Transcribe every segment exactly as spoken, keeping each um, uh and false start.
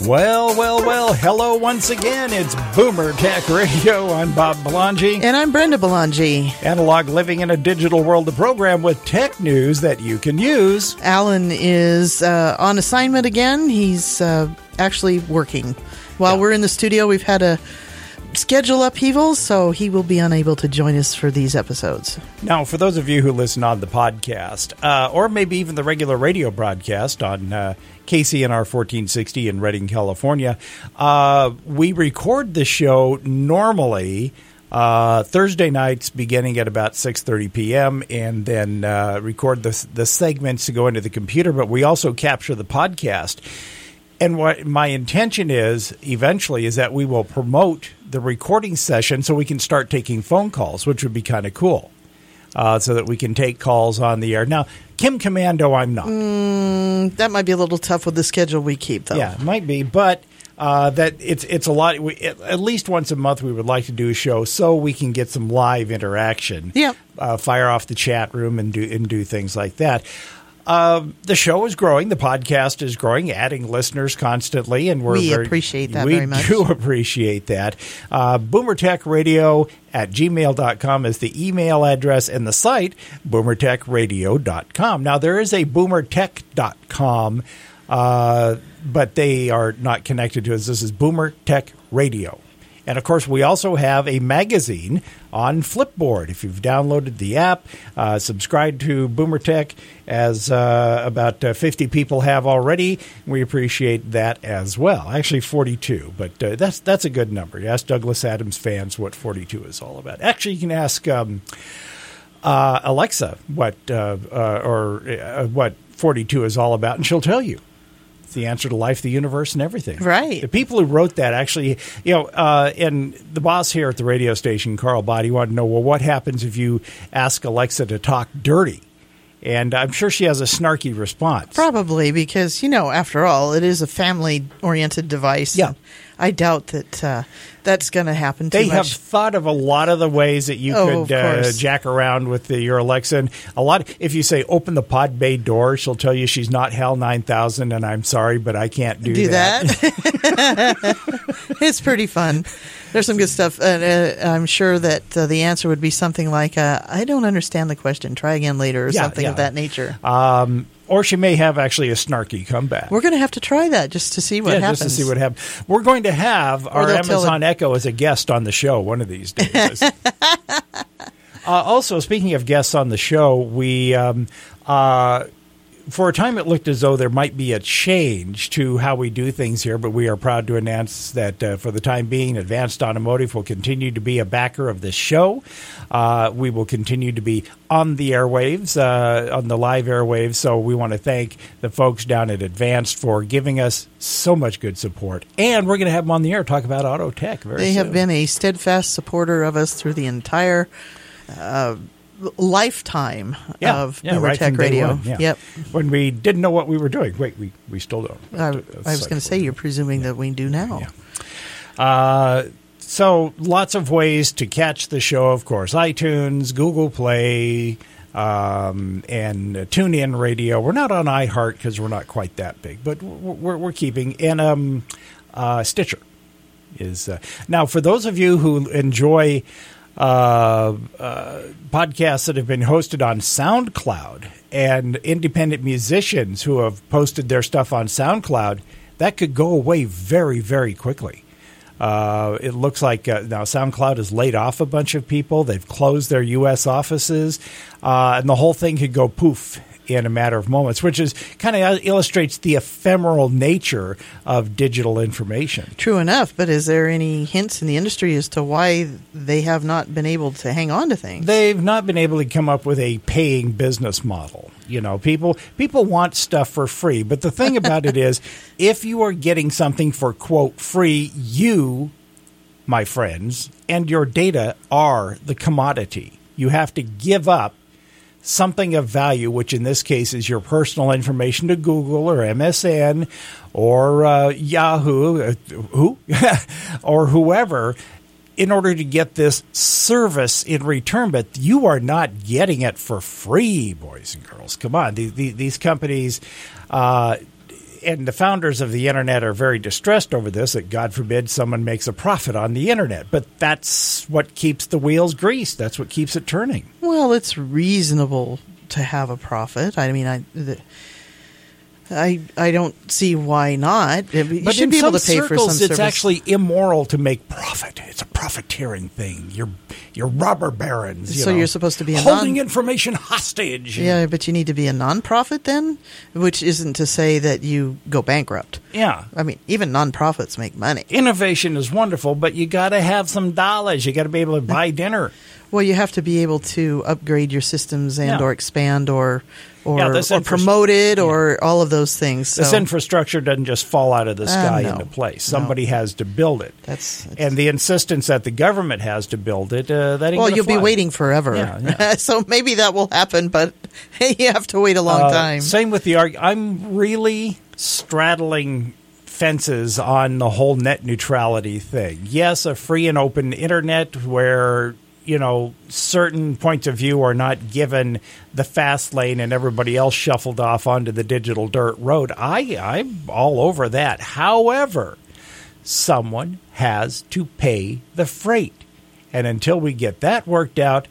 Well, well, well, hello once again. It's Boomer Tech Radio. I'm Bob Belangi. And I'm Brenda Belangi. Analog living in a digital world, the program with tech news that you can use. Alan is uh, on assignment again. He's uh, actually working. While yeah. we're in the studio, we've had a schedule upheaval, so he will be unable to join us for these episodes. Now, for those of you who listen on the podcast, uh, or maybe even the regular radio broadcast on uh, K C N R fourteen sixty in Redding, California, uh, we record the show normally uh, Thursday nights beginning at about six thirty p.m. and then uh, record the, the segments to go into the computer, but we also capture the podcast. And what my intention is eventually is that we will promote the recording session so we can start taking phone calls, which would be kind of cool, uh, so that we can take calls on the air. Now, Kim Commando, I'm not. Mm, that might be a little tough with the schedule we keep, though. Yeah, it might be, but uh, that it's it's a lot. We, at least once a month, we would like to do a show so we can get some live interaction. Yeah, uh, fire off the chat room and do and do things like that. Uh, the show is growing. The podcast is growing, adding listeners constantly, and we're we very, appreciate that we very much. We do appreciate that. Uh, boomertechradio at gmail dot com is the email address, and the site, boomertech radio dot com. Now, there is a boomertech dot com, uh, but they are not connected to us. This is Boomertech Radio. And, of course, we also have a magazine on Flipboard. If you've downloaded the app, uh, subscribe to Boomer Tech, as uh, about uh, fifty people have already. We appreciate that as well. Actually, forty-two, but uh, that's that's a good number. You ask Douglas Adams fans what forty-two is all about. Actually, you can ask um, uh, Alexa what uh, uh, or uh, what forty-two is all about, and she'll tell you. The answer to life, the universe, and everything. Right. The people who wrote that actually, you know, uh, and the boss here at the radio station, Carl Body, wanted to know, well, what happens if you ask Alexa to talk dirty? And I'm sure she has a snarky response. Probably, because, you know, after all, it is a family-oriented device. Yeah. I doubt that uh, that's going to happen too they much. Have thought of a lot of the ways that you oh, could uh, jack around with the, your Alexa. And a lot. If you say, open the pod bay door, she'll tell you she's not HAL nine thousand, and I'm sorry, but I can't do, do that. that? It's pretty fun. There's some good stuff. And uh, I'm sure that uh, the answer would be something like, uh, I don't understand the question. Try again later, or yeah, something yeah. of that nature. Um Or she may have actually a snarky comeback. We're going to have to try that just to see what yeah, happens. just to see what happens. We're going to have our Amazon Echo as a guest on the show one of these days. uh, also, speaking of guests on the show, we um, uh, for a time it looked as though there might be a change to how we do things here, but we are proud to announce that uh, for the time being, Advanced Automotive will continue to be a backer of this show. Uh, we will continue to be on the airwaves, uh, on the live airwaves, so we want to thank the folks down at Advanced for giving us so much good support. And we're going to have them on the air talk about auto tech very They soon. have been a steadfast supporter of us through the entire uh lifetime yeah, of yeah, Boomer right Tech Radio. One, yeah. Yep. When we didn't know what we were doing. Wait, we, we still don't. I, I was going to say, you're presuming yeah. that we do now. Yeah. Uh, so lots of ways to catch the show, of course. iTunes, Google Play, um, and uh, TuneIn Radio. We're not on iHeart because we're not quite that big, but we're, we're keeping. And um, uh, Stitcher is. Uh, now, for those of you who enjoy Uh, uh, podcasts that have been hosted on SoundCloud and independent musicians who have posted their stuff on SoundCloud, that could go away very, very quickly. Uh, it looks like uh, now SoundCloud has laid off a bunch of people. They've closed their U S offices, uh, and the whole thing could go poof in a matter of moments, which is kind of illustrates the ephemeral nature of digital information. True enough, but is there any hints in the industry as to why they have not been able to hang on to things? They've not been able to come up with a paying business model. You know, people people want stuff for free, but the thing about it is, if you are getting something for, quote, free, you, my friends, and your data are the commodity. You have to give up something of value, which in this case is your personal information to Google or M S N or uh, Yahoo, uh, who or whoever, in order to get this service in return. But you are not getting it for free, boys and girls. Come on, these, these companies. Uh, and the founders of the internet are very distressed over this, that God forbid someone makes a profit on the internet. But that's what keeps the wheels greased. That's what keeps it turning. Well, it's reasonable to have a profit. I mean, I... The, I I don't see why not. You but should in be able some to pay circles, for some it's service. actually immoral to make profit. It's a profiteering thing. You're you're robber barons. You so know, you're supposed to be a holding non- information hostage. Yeah, but you need to be a nonprofit then, which isn't to say that you go bankrupt. Yeah. I mean, even nonprofits make money. Innovation is wonderful, but you got to have some dollars. You got to be able to buy dinner. Well, you have to be able to upgrade your systems and Yeah. or expand or or, Yeah, this or infra- promote it or all of those things. This So infrastructure doesn't just fall out of the sky no. into place. No. Somebody has to build it. that's, that's And the insistence that the government has to build it, uh, that ain't well, gonna you'll be fly. waiting forever. Yeah, yeah. So maybe that will happen, but you have to wait a long Uh, time. Same with the arg- I'm really straddling fences on the whole net neutrality thing. Yes, a free and open internet where, you know, certain points of view are not given the fast lane and everybody else shuffled off onto the digital dirt road. I, I'm all over that. However, someone has to pay the freight. And until we get that worked out,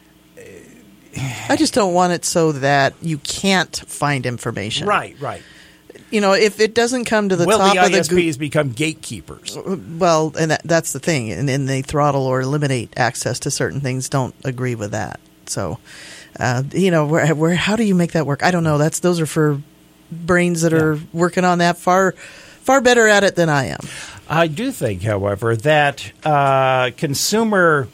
I just don't want it so that you can't find information. right, right. You know, if it doesn't come to the Will top the of the I S Ps Goo- become gatekeepers? well, and that, that's the thing, and, and they throttle or eliminate access to certain things. Don't agree with that. So, uh, you know, where, where how do you make that work? I don't know. That's those are for brains that are working on that far, far better at it than I am. I do think, however, that uh, consumer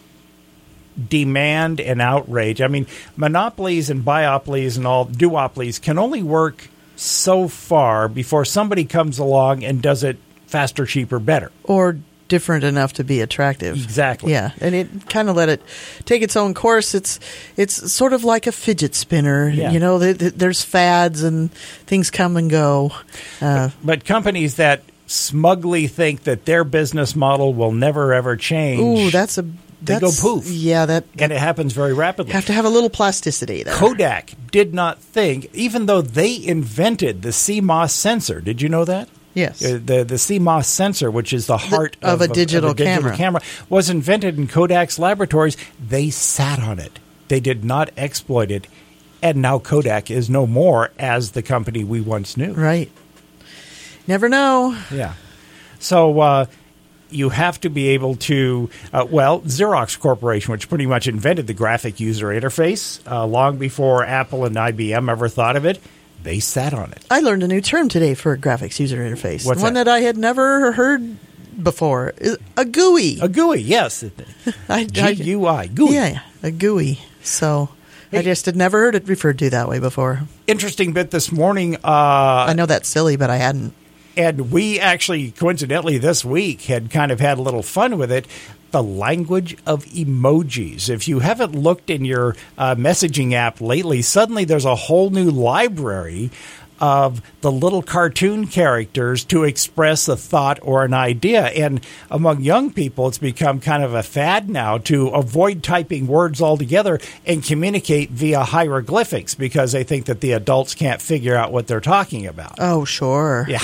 demand and outrage, I mean, monopolies and biopolies and all duopolies can only work so far before somebody comes along and does it faster, cheaper, better. Or different enough to be attractive. Exactly. Yeah, and it kind of let it take its own course. It's it's sort of like a fidget spinner. Yeah. You know, th- th- there's fads and things come and go. Uh, But companies that smugly think that their business model will never, ever change, ooh, that's a they that's, go poof. Yeah, that and it happens very rapidly. you have to have a little plasticity there. Kodak did not think, even though they invented the C M O S sensor. Did you know that? Yes. Uh, the the C M O S sensor, which is the heart The- of a of, digital of a digital camera. camera, was invented in Kodak's laboratories. They sat on it. They did not exploit it. And now Kodak is no more as the company we once knew. Right. Never know. Yeah. So uh, you have to be able to, uh, well, Xerox Corporation, which pretty much invented the graphic user interface uh, long before Apple and I B M ever thought of it, they sat on it. I learned a new term today for a graphics user interface. What's One that? that I had never heard before. Is a G U I. A G U I, yes. I- G I- U I, G U I. Yeah, a G U I. So Hey. I just had never heard it referred to that way before. Interesting bit this morning. Uh, I know that's silly, but I hadn't. And we actually, coincidentally, this week had kind of had a little fun with it. The language of emojis. If you haven't looked in your uh, messaging app lately, suddenly there's a whole new library of the little cartoon characters to express a thought or an idea. And among young people, it's become kind of a fad now to avoid typing words altogether and communicate via hieroglyphics because they think that the adults can't figure out what they're talking about. Oh, sure. Yeah.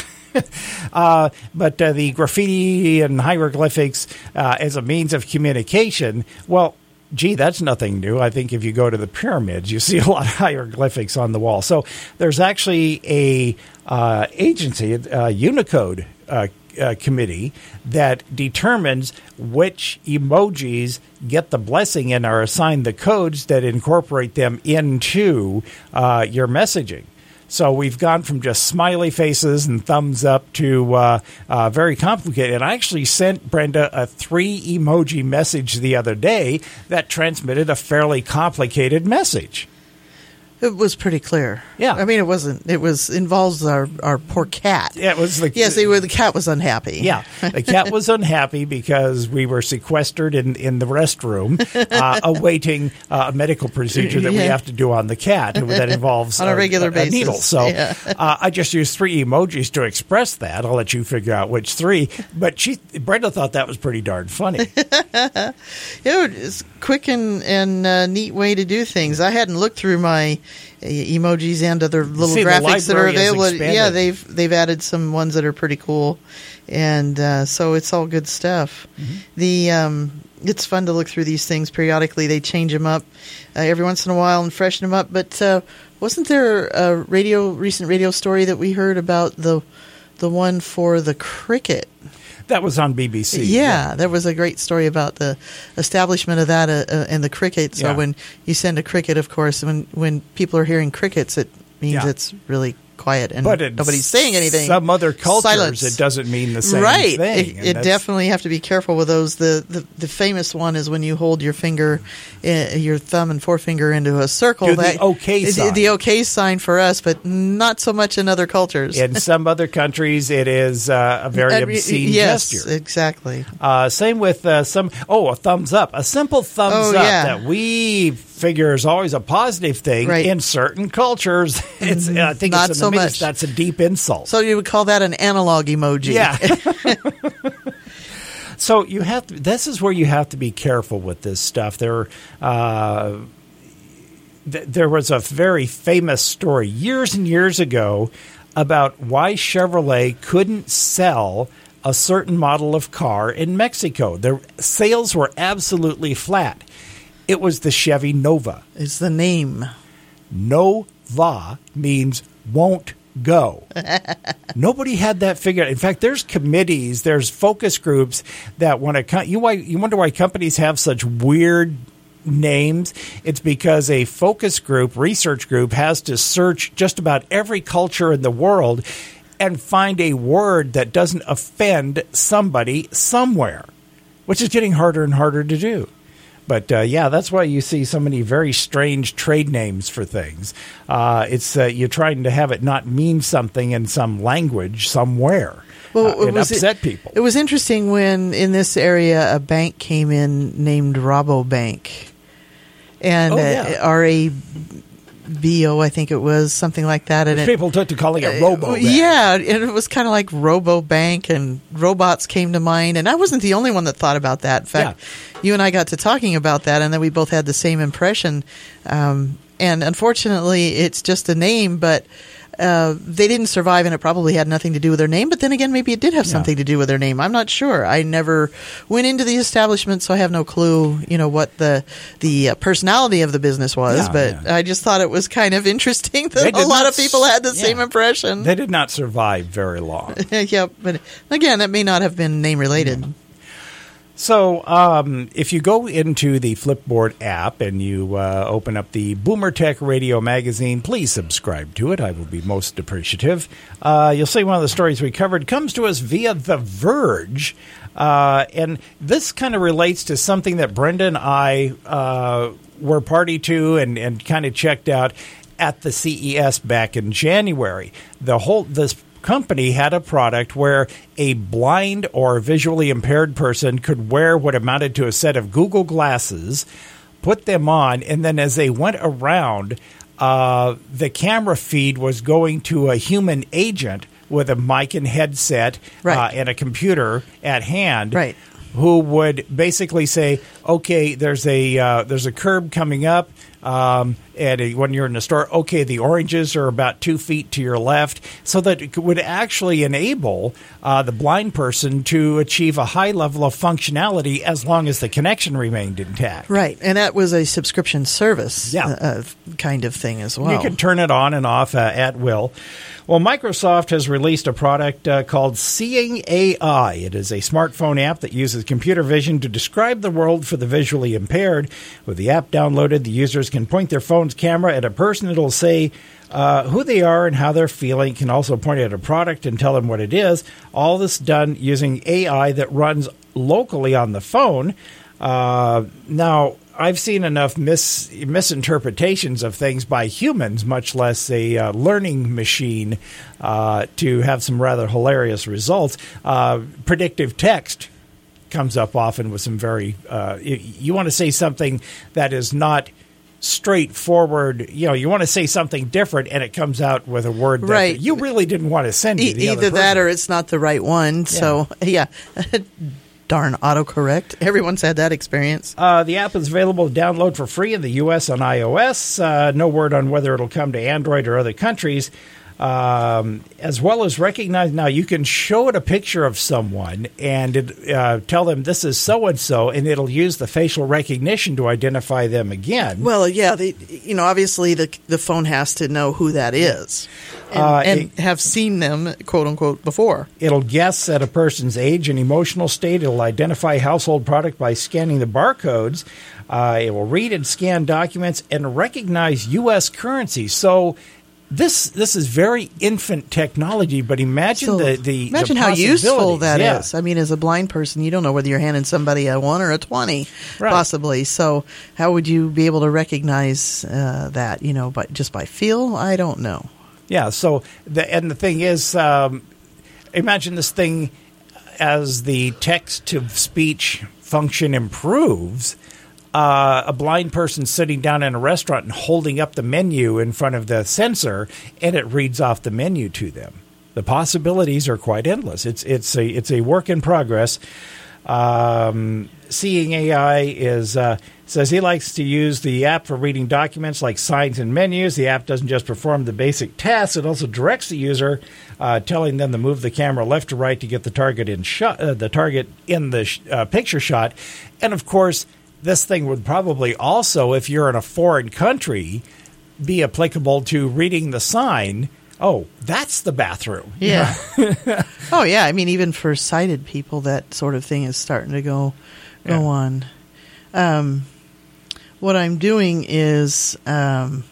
uh, but uh, the graffiti and hieroglyphics uh, as a means of communication, well, gee, that's nothing new. I think if you go to the pyramids, you see a lot of hieroglyphics on the wall. So there's actually a uh, agency, uh, Unicode uh, uh, committee, that determines which emojis get the blessing and are assigned the codes that incorporate them into uh, your messaging. So we've gone from just smiley faces and thumbs up to uh, uh, very complicated. And I actually sent Brenda a three emoji message the other day that transmitted a fairly complicated message. It was pretty clear. Yeah. I mean, it wasn't. It was involves our, our poor cat. It was the Yes, they were, the cat was unhappy. Yeah, the cat was unhappy because we were sequestered in, in the restroom, uh, awaiting uh, a medical procedure that we Yeah. have to do on the cat that involves On a regular basis. needle. So Yeah. uh, I just used three emojis to express that. I'll let you figure out which three. But she, Brenda thought that was pretty darn funny. Yeah, it's a quick and, and uh, neat way to do things. I hadn't looked through my emojis and other little See, the graphics that are library has available. expanded. Yeah, they've they've added some ones that are pretty cool, and uh, so it's all good stuff. Mm-hmm. The um, it's fun to look through these things periodically. They change them up uh, every once in a while and freshen them up. But uh, wasn't there a radio recent radio story that we heard about the the one for the cricket? That was on B B C. Yeah, yeah. there was a great story about the establishment of that uh, uh, and the cricket. So Yeah. when you send a cricket, of course, when when people are hearing crickets, it means Yeah. it's really quiet and But in nobody's saying anything. Some other cultures, Silence. it doesn't mean the same right. thing. It, and it that's- definitely have to be careful with those. The, the the famous one is when you hold your finger, uh, your thumb and forefinger into a circle. Do the that, okay the, sign. The okay sign for us, but not so much in other cultures. In some other countries, it is uh, a very Uh, re- obscene yes, gesture. exactly. Uh, same with uh, some. Oh, a thumbs up. A simple thumbs Oh, up yeah. that we figure is always a positive thing. Right. In certain cultures, it's. I think Not it's in so the midst, much. That's a deep insult. So you would call that an analog emoji. Yeah. So you have to. This is where you have to be careful with this stuff. There, uh, th- there was a very famous story years and years ago about why Chevrolet couldn't sell a certain model of car in Mexico. Their sales were absolutely flat. It was the Chevy Nova. Is the name. Nova means won't go. Nobody had that figured out. In fact, there's committees, there's focus groups that when a co- you why you wonder why companies have such weird names. It's because a focus group, research group, has to search just about every culture in the world and find a word that doesn't offend somebody somewhere, which is getting harder and harder to do. But, uh, yeah, that's why you see so many very strange trade names for things. Uh, it's uh, you're trying to have it not mean something in some language somewhere. Well, uh, and was upset it, people. It was interesting when in this area a bank came in named Rabobank. And Oh, yeah. uh, R A B O, I think it was, something like that. And it, People took to calling it Robo. yeah, and it was kind of like Robobank, and robots came to mind. And I wasn't the only one that thought about that. In fact, you and I got to talking about that, and then we both had the same impression. Um, and unfortunately, it's just a name, but uh, they didn't survive, and it probably had nothing to do with their name. But then again, maybe it did have Yeah. something to do with their name. I'm not sure. I never went into the establishment, so I have no clue, you know, what the the uh, personality of the business was. Yeah, but yeah. I just thought it was kind of interesting They that a did lot not of people had the s- same yeah. impression. They did not survive very long. Yeah, but again, that may not have been name related. So um, if you go into the Flipboard app and you uh, open up the Boomer Tech Radio magazine, please subscribe to it. I will be most appreciative. Uh, you'll see one of the stories we covered comes to us via The Verge. Uh, and this kind of relates to something that Brenda and I uh, were party to and, and kind of checked out at the C E S back in January. The whole this company had a product where a blind or visually impaired person could wear what amounted to a set of Google glasses, put them on, and then as they went around, uh, the camera feed was going to a human agent with a mic and headset Right. uh, and a computer at hand. Right. Who would basically say, "Okay, there's a uh, there's a curb coming up, um, and uh, when you're in the store, okay, the oranges are about two feet to your left," so that it would actually enable uh, the blind person to achieve a high level of functionality as long as the connection remained intact. Right, and that was a subscription service Yeah. uh, kind of thing as well. You can turn it on and off uh, at will. Well, Microsoft has released a product uh, called Seeing A I. It is a smartphone app that uses computer vision to describe the world for the visually impaired. With the app downloaded, the users can point their phone's camera at a person. It'll say uh, who they are and how they're feeling. It can also point at a product and tell them what it is. All this done using A I that runs locally on the phone. Uh, now, I've seen enough mis- misinterpretations of things by humans, much less a uh, learning machine, uh, to have some rather hilarious results. Uh, predictive text comes up often with some very uh, – you, you want to say something that is not straightforward. You know, you want to say something different, and it comes out with a word that Right. you really didn't want to send to E- the other either that person. or it's not the right one. So, yeah. darn autocorrect. Everyone's had that experience. Uh, the app is available to download for free in the U S on iOS. Uh, no word on whether it'll come to Android or other countries. Um, as well as recognize, now you can show it a picture of someone and it, uh, tell them this is so-and-so, and it'll use the facial recognition to identify them again. Well, yeah, they, you know, obviously the the phone has to know who that is and, Uh, and it- have seen them, quote-unquote, before. It'll guess at a person's age and emotional state. It'll identify household product by scanning the barcodes. Uh, it will read and scan documents and recognize U S currency. So this this is very infant technology, but imagine So the, the imagine the how useful possibilities. that is. Yeah. I mean, as a blind person, you don't know whether you're handing somebody a one or a twenty, Right. possibly. So how would you be able to recognize uh, that, you know, by, just by feel? I don't know. Yeah. So the and the thing is, um, imagine this thing as the text to speech function improves. Uh, a blind person sitting down in a restaurant and holding up the menu in front of the sensor, and it reads off the menu to them. The possibilities are quite endless. It's it's a it's a work in progress. Um, Seeing A I is uh, says he likes to use the app for reading documents like signs and menus. The app doesn't just perform the basic tasks; it also directs the user, uh, telling them to move the camera left to right to get the target in shot, uh, the target in the sh- uh, picture shot, and of course. This thing would probably also, if you're in a foreign country, be applicable to reading the sign. Oh, that's the bathroom. Yeah. Oh, yeah. I mean, even for sighted people, that sort of thing is starting to go go Yeah. on. Um, what I'm doing is um,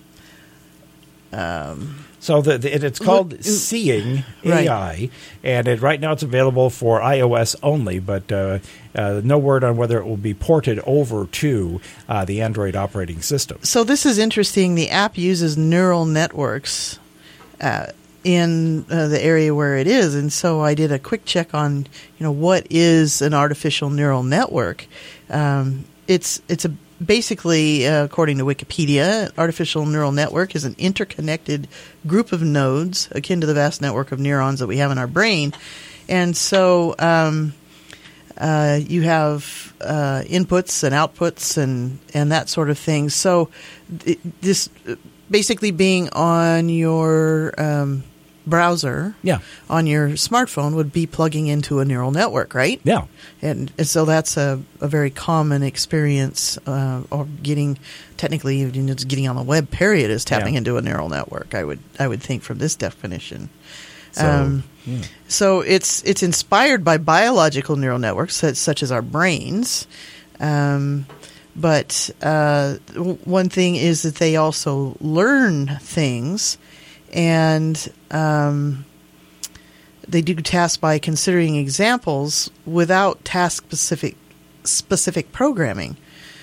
um, So the, the, it- it's called Look- Seeing Right. A I, and it, right now it's available for iOS only, but uh, uh, no word on whether it will be ported over to uh, the Android operating system. so this is interesting. The app uses neural networks uh, in uh, the area where it is, and so I did a quick check on, you know, what is an artificial neural network. Um, it's it's a basically, uh, according to Wikipedia, artificial neural network is an interconnected group of nodes akin to the vast network of neurons that we have in our brain, and so. Um, Uh, you have uh, inputs and outputs and, and that sort of thing. So th- this uh, basically being on your um, browser, Yeah. on your smartphone would be plugging into a neural network, right? Yeah. And, and so that's a, a very common experience, uh, or getting technically even just getting on the web. Period is tapping Yeah. into a neural network. I would I would think from this definition. So, Um, yeah. So it's it's inspired by biological neural networks such, such as our brains, um, but uh, w- one thing is that they also learn things, and um, they do tasks by considering examples without task specific specific programming.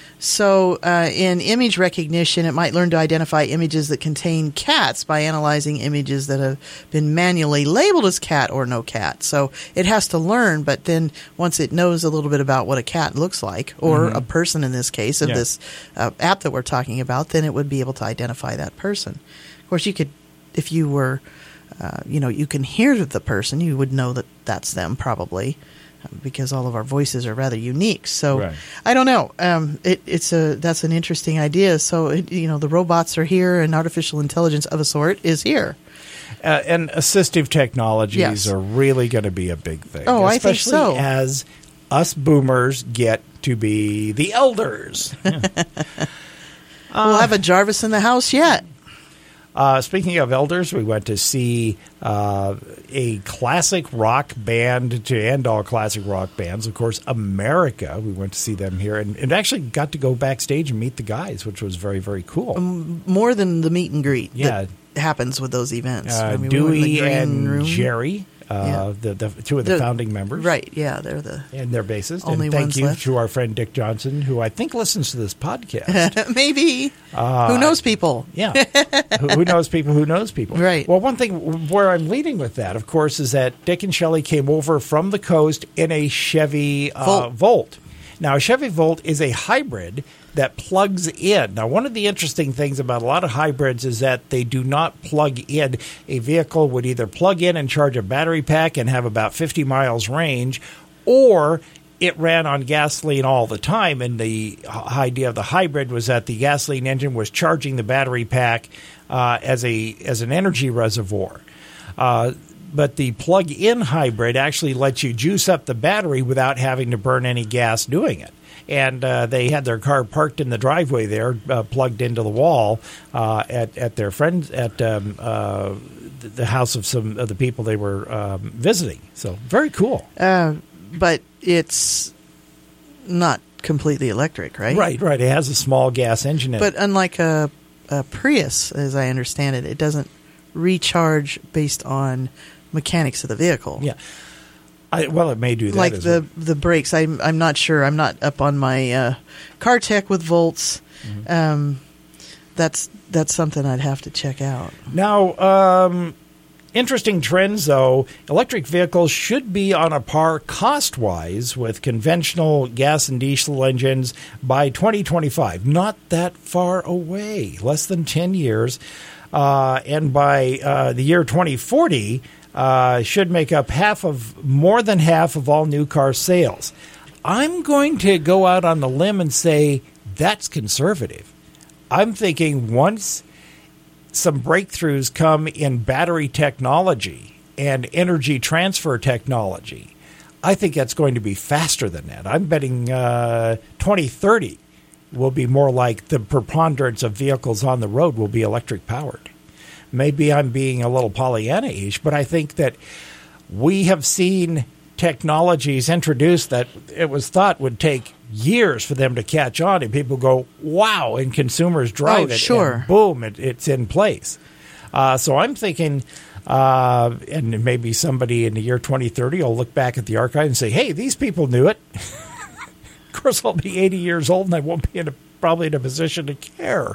So uh, in image recognition, it might learn to identify images that contain cats by analyzing images that have been manually labeled as cat or no cat. So it has to learn, but then once it knows a little bit about what a cat looks like, or a person in this case of Yeah. this uh, app that we're talking about, then it would be able to identify that person. Of course, you could, if you were, uh, you know, you can hear the person, you would know that that's them probably. Because all of our voices are rather unique, so Right. I don't know. Um, it, it's a that's an interesting idea. So it, you know, the robots are here, and artificial intelligence of a sort is here. Uh, and assistive technologies Yes. are really going to be a big thing. Oh, I think especially so. as us boomers get to be the elders. we'll have a Jarvis in the house yet. Uh, speaking of elders, we went to see uh, a classic rock band to end all classic rock bands. Of course, America. We went to see them here and, and actually got to go backstage and meet the guys, which was very, very cool. More than the meet and greet Yeah. that happens with those events. Uh, I mean, we were in the Dewey green and room. Jerry, uh, Yeah. the, the two of the, The- founding members. Right, yeah, they're the And their bassist. Only and thank ones you left. to our friend Dick Johnson, who I think listens to this podcast. maybe. Uh, Who knows people? Yeah. who, who knows people who knows people. Right. Well, one thing where I'm leading with that, of course, is that Dick and Shelley came over from the coast in a Chevy uh, Volt. Volt. Now, a Chevy Volt is a hybrid that plugs in. Now, one of the interesting things about a lot of hybrids is that they do not plug in. A vehicle would either plug in and charge a battery pack and have about fifty miles range, or it ran on gasoline all the time, and the h- idea of the hybrid was that the gasoline engine was charging the battery pack uh, as a as an energy reservoir. Uh, but the plug-in hybrid actually lets you juice up the battery without having to burn any gas doing it. And uh, they had their car parked in the driveway there, uh, plugged into the wall uh, at at their friends at um, uh, the house of some of the people they were um, visiting. So very cool. Uh, but it's not completely electric, right? Right, right. It has a small gas engine in But it. unlike a, a Prius, as I understand it, it doesn't recharge based on mechanics of the vehicle. Yeah. I, well, it may do that. Like as the, well. the brakes, I'm I'm not sure. I'm not up on my uh, car tech with volts. Mm-hmm. Um, that's that's something I'd have to check out. Now, um, interesting trends, though. Electric vehicles should be on a par cost-wise with conventional gas and diesel engines by twenty twenty-five. Not that far away, less than ten years. Uh, and by uh, the year twenty forty, uh, should make up half of, more than half of all new car sales. I'm going to go out on the limb and say that's conservative. I'm thinking once some breakthroughs come in battery technology and energy transfer technology, I think that's going to be faster than that. I'm betting uh, twenty thirty will be more like the preponderance of vehicles on the road will be electric powered. Maybe I'm being a little Pollyanna-ish, but I think that we have seen technologies introduced that it was thought would take years for them to catch on, and people go, wow, and consumers drive Oh, it, sure. and boom, it, it's in place. Uh, so I'm thinking, uh, and maybe somebody in the year twenty thirty will look back at the archive and say, hey, these people knew it. Of course, I'll be eighty years old, and I won't be in a, probably in a position to care.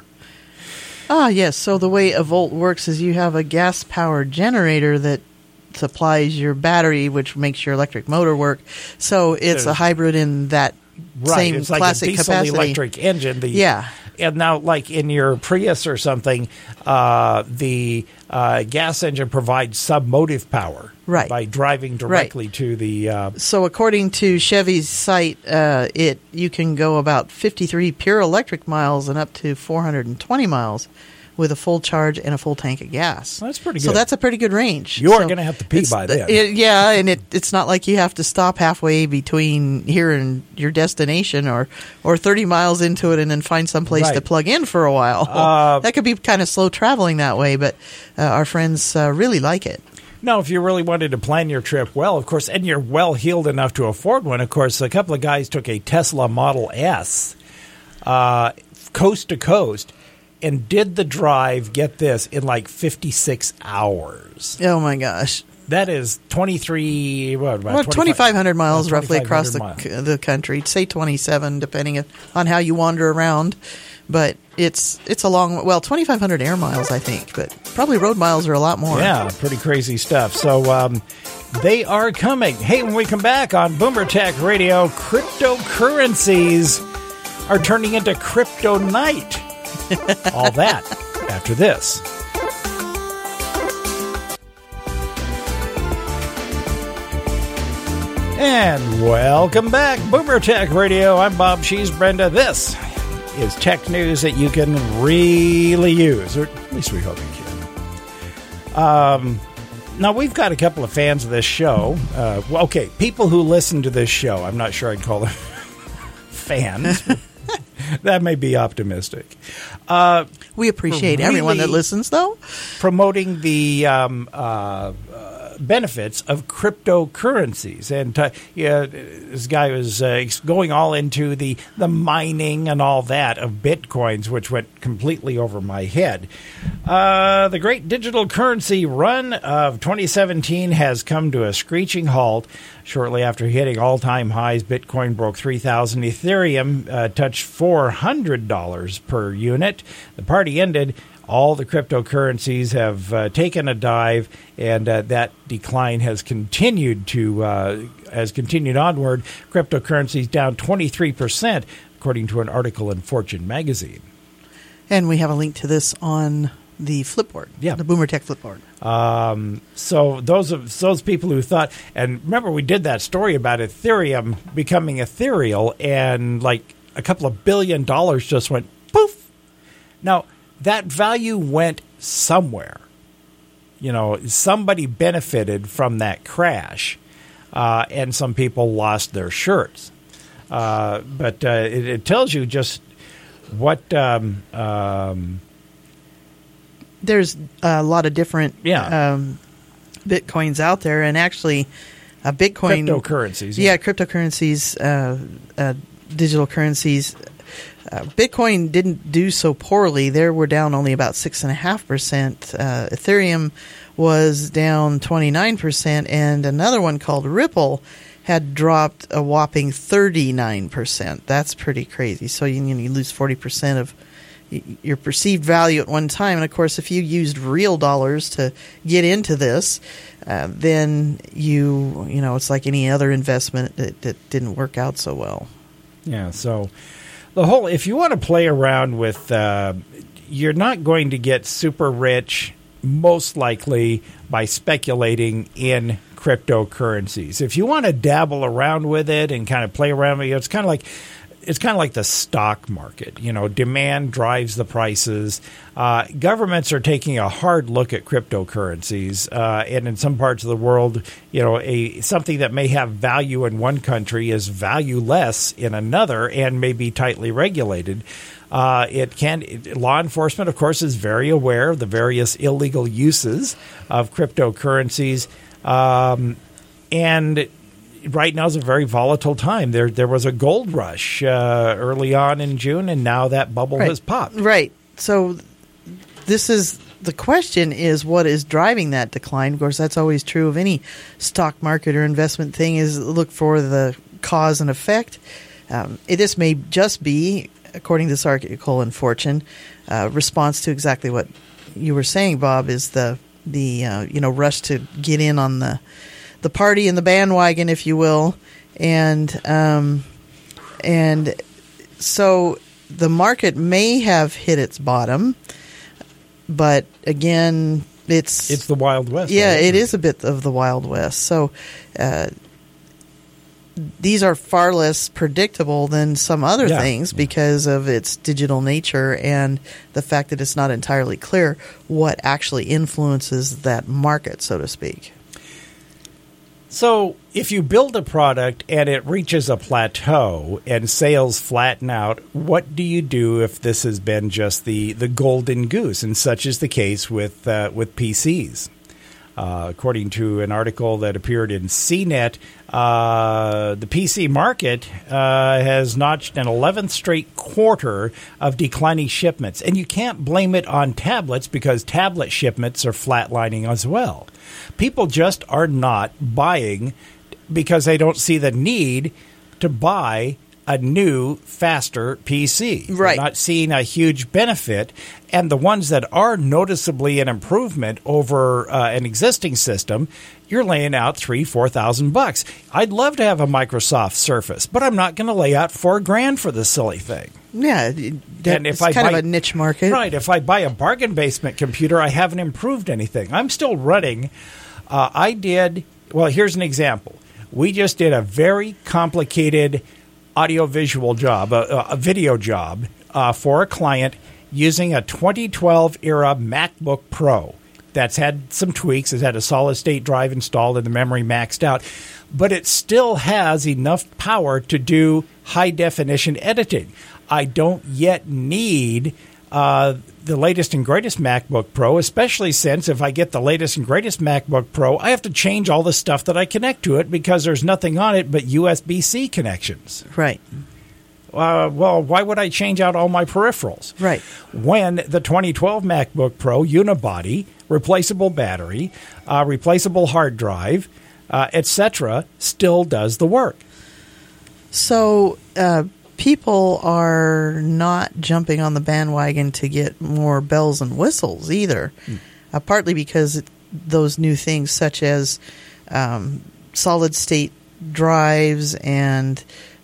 Ah, yes. So the way a volt works is you have a gas-powered generator that supplies your battery, which makes your electric motor work. So it's So- a hybrid in that Right, same it's like classic a diesel capacity. electric engine. The, Yeah. And now, like in your Prius or something, uh, the uh, gas engine provides submotive power Right. by driving directly to the. Uh, So according to Chevy's site, uh, it you can go about fifty-three pure electric miles and up to four hundred twenty miles with a full charge and a full tank of gas. That's pretty So good. that's a pretty good range. You are So gonna have to pee it's- by then. it- yeah, and it, it's not like you have to stop halfway between here and your destination, or or thirty miles into it and then find some place to Right. plug in for a while. Uh, that could be kind of slow traveling that way, but uh, our friends uh, really like it. Now, if you really wanted to plan your trip well, of course, and you're well-heeled enough to afford one, of course, a couple of guys took a Tesla Model S uh, coast to coast and did the drive, get this, in like fifty-six hours. Oh my gosh. That is twenty-three, what, about Well, twenty-five hundred miles uh, roughly across the twenty-five hundred c- the country. Say twenty-seven, depending on how you wander around. But it's it's a long, well, twenty-five hundred air miles, I think. But probably road miles are a lot more. Yeah, pretty crazy stuff. So um, they are coming. Hey, when we come back on Boomer Tech Radio, cryptocurrencies are turning into crypto night. All that after this. And welcome back, Boomer Tech Radio. I'm Bob. She's Brenda. This is tech news that you can really use, or at least we hope you can. Um, now, we've got a couple of fans of this show. Uh, well, okay, people who listen to this show. I'm not sure I'd call them fans. That may be optimistic. Uh, We appreciate everyone that really- listens, though. promoting the um, uh, uh, benefits of cryptocurrencies. And uh, yeah, this guy was uh, ex- going all into the, the mining and all that of bitcoins, which went completely over my head. Uh, the great digital currency run of twenty seventeen has come to a screeching halt. Shortly after hitting all-time highs, Bitcoin broke three thousand. Ethereum uh, touched four hundred dollars per unit. The party ended. All the cryptocurrencies have uh, taken a dive, and uh, that decline has continued to uh, has continued onward. Cryptocurrencies down twenty-three percent, according to an article in Fortune magazine. And we have a link to this on the Flipboard, yeah. the BoomerTech Flipboard. Um, so those of those people who thought, and remember we did that story about Ethereum becoming ethereal, and like a couple of billion dollars just went poof. Now that value went somewhere. You know, somebody benefited from that crash, uh, and some people lost their shirts. Uh, but uh, it, it tells you just what. Um, um, There's a lot of different yeah. um, Bitcoins out there, and actually, uh, Bitcoin cryptocurrencies. Yeah, yeah cryptocurrencies, uh, uh, digital currencies. Uh, Bitcoin didn't do so poorly. They were down only about six and a half percent. Ethereum was down twenty nine percent, and another one called Ripple had dropped a whopping thirty nine percent. That's pretty crazy. So you, you, know, you lose forty percent of your perceived value at one time. And of course, if you used real dollars to get into this, uh, then you you know it's like any other investment that, that didn't work out so well. Yeah. So. The whole, if you want to play around with, uh, you're not going to get super rich, most likely, by speculating in cryptocurrencies. If you want to dabble around with it and kind of play around with it, it's kind of like it's kind of like the stock market. You know, demand drives the prices. Uh, governments are taking a hard look at cryptocurrencies, uh, and in some parts of the world, you know, a something that may have value in one country is valueless in another, and may be tightly regulated. Uh, it can it, law enforcement, of course, is very aware of the various illegal uses of cryptocurrencies, um, and. Right now is a very volatile time. There there was a gold rush uh, early on in June, and now that bubble right. has popped. Right. So this is the question is what is driving that decline? Of course, that's always true of any stock market or investment thing is look for the cause and effect. Um, it, this may just be, according to this article in Fortune, uh, response to exactly what you were saying, Bob, is the, the uh, you know rush to get in on the the party and the bandwagon, if you will, and um, and so the market may have hit its bottom, but again, it's it's the Wild West. Yeah, it is a bit of the Wild West. So uh, these are far less predictable than some other yeah. things because of its digital nature and the fact that it's not entirely clear what actually influences that market, so to speak. So if you build a product and it reaches a plateau and sales flatten out, what do you do if this has been just the, the golden goose? And such is the case with uh, with P Cs. Uh, according to an article that appeared in C net, uh, the P C market uh, has notched an eleventh straight quarter of declining shipments. And you can't blame it on tablets because tablet shipments are flatlining as well. People just are not buying because they don't see the need to buy a new, faster P C. Right. They're not seeing a huge benefit. And the ones that are noticeably an improvement over uh, an existing system, you're laying out three, four thousand bucks. I'd love to have a Microsoft Surface, but I'm not going to lay out four grand for this silly thing. Yeah, that, and if it's I kind buy, of a niche market. Right. If I buy a bargain basement computer, I haven't improved anything. I'm still running. Uh, I did, well, here's an example. We just did a very complicated audiovisual job, a, a video job uh, for a client using a twenty twelve era MacBook Pro. That's had some tweaks. It's had a solid-state drive installed and the memory maxed out. But it still has enough power to do high-definition editing. I don't yet need uh, the latest and greatest MacBook Pro, especially since if I get the latest and greatest MacBook Pro, I have to change all the stuff that I connect to it because there's nothing on it but U S B C connections. Right. Uh, well, why would I change out all my peripherals? Right. When the twenty twelve MacBook Pro, unibody, replaceable battery, uh, replaceable hard drive, uh, et cetera, still does the work. So uh, people are not jumping on the bandwagon to get more bells and whistles either, mm. uh, partly because it, those new things such as um, solid-state drives and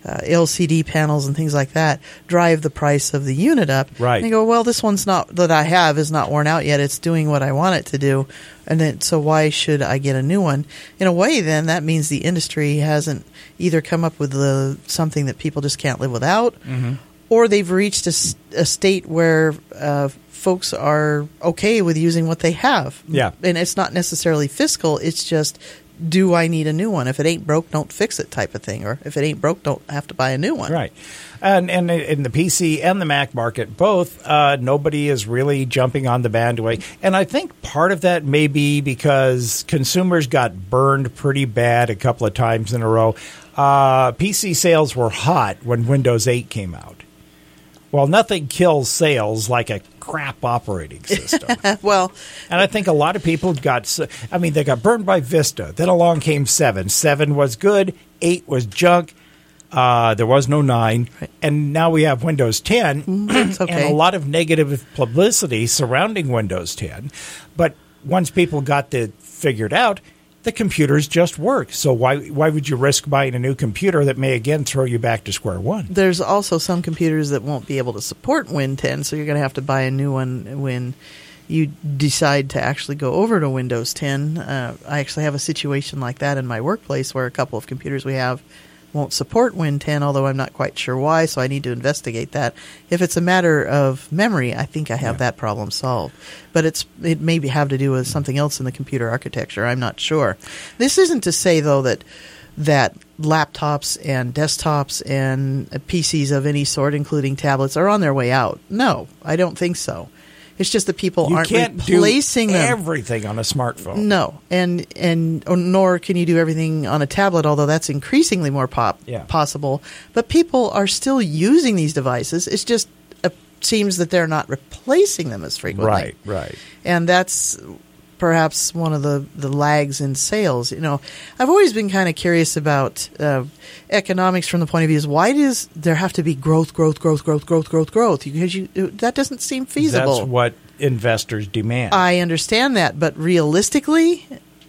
uh, L C D panels and things like that drive the price of the unit up. Right. And you go, well, this one's not that I have is not worn out yet. It's doing what I want it to do, and then so why should I get a new one? In a way, then that means the industry hasn't either come up with the, something that people just can't live without, mm-hmm. or they've reached a, a state where uh, folks are okay with using what they have. Yeah. And it's not necessarily fiscal. It's just, do I need a new one? If it ain't broke, don't fix it type of thing. Or if it ain't broke, don't have to buy a new one. Right. And, and in the P C and the Mac market, both, uh, nobody is really jumping on the bandwagon. And I think part of that may be because consumers got burned pretty bad a couple of times in a row. Uh, P C sales were hot when Windows eight came out. Well, nothing kills sales like a crap operating system. Well, and I think a lot of people got, I mean, they got burned by Vista. Then along came seven. seven was good. eight was junk. Uh, there was no nine. Right. And now we have Windows ten. It's okay. And a lot of negative publicity surrounding Windows ten. But once people got it figured out, the computers just work. So why why would you risk buying a new computer that may again throw you back to square one? There's also some computers that won't be able to support Win ten, so you're going to have to buy a new one when you decide to actually go over to Windows ten. Uh, I actually have a situation like that in my workplace where a couple of computers we have won't support Win ten, although I'm not quite sure why, so I need to investigate that. If it's a matter of memory, I think I have Yeah. that problem solved. But it's it may be, have to do with something else in the computer architecture. I'm not sure. This isn't to say, though, that that laptops and desktops and P Cs of any sort, including tablets, are on their way out. No, I don't think so. It's just that people You aren't can't replacing do them. everything on a smartphone. No, and and or, nor can you do everything on a tablet, although that's increasingly more pop Yeah. possible. But people are still using these devices. It's just it seems that they're not replacing them as frequently. Right, right. And that's perhaps one of the, the lags in sales. You know, I've always been kind of curious about uh, economics from the point of view is why does there have to be growth, growth, growth, growth, growth, growth, growth? Because you that doesn't seem feasible. That's what investors demand. I understand that, but realistically,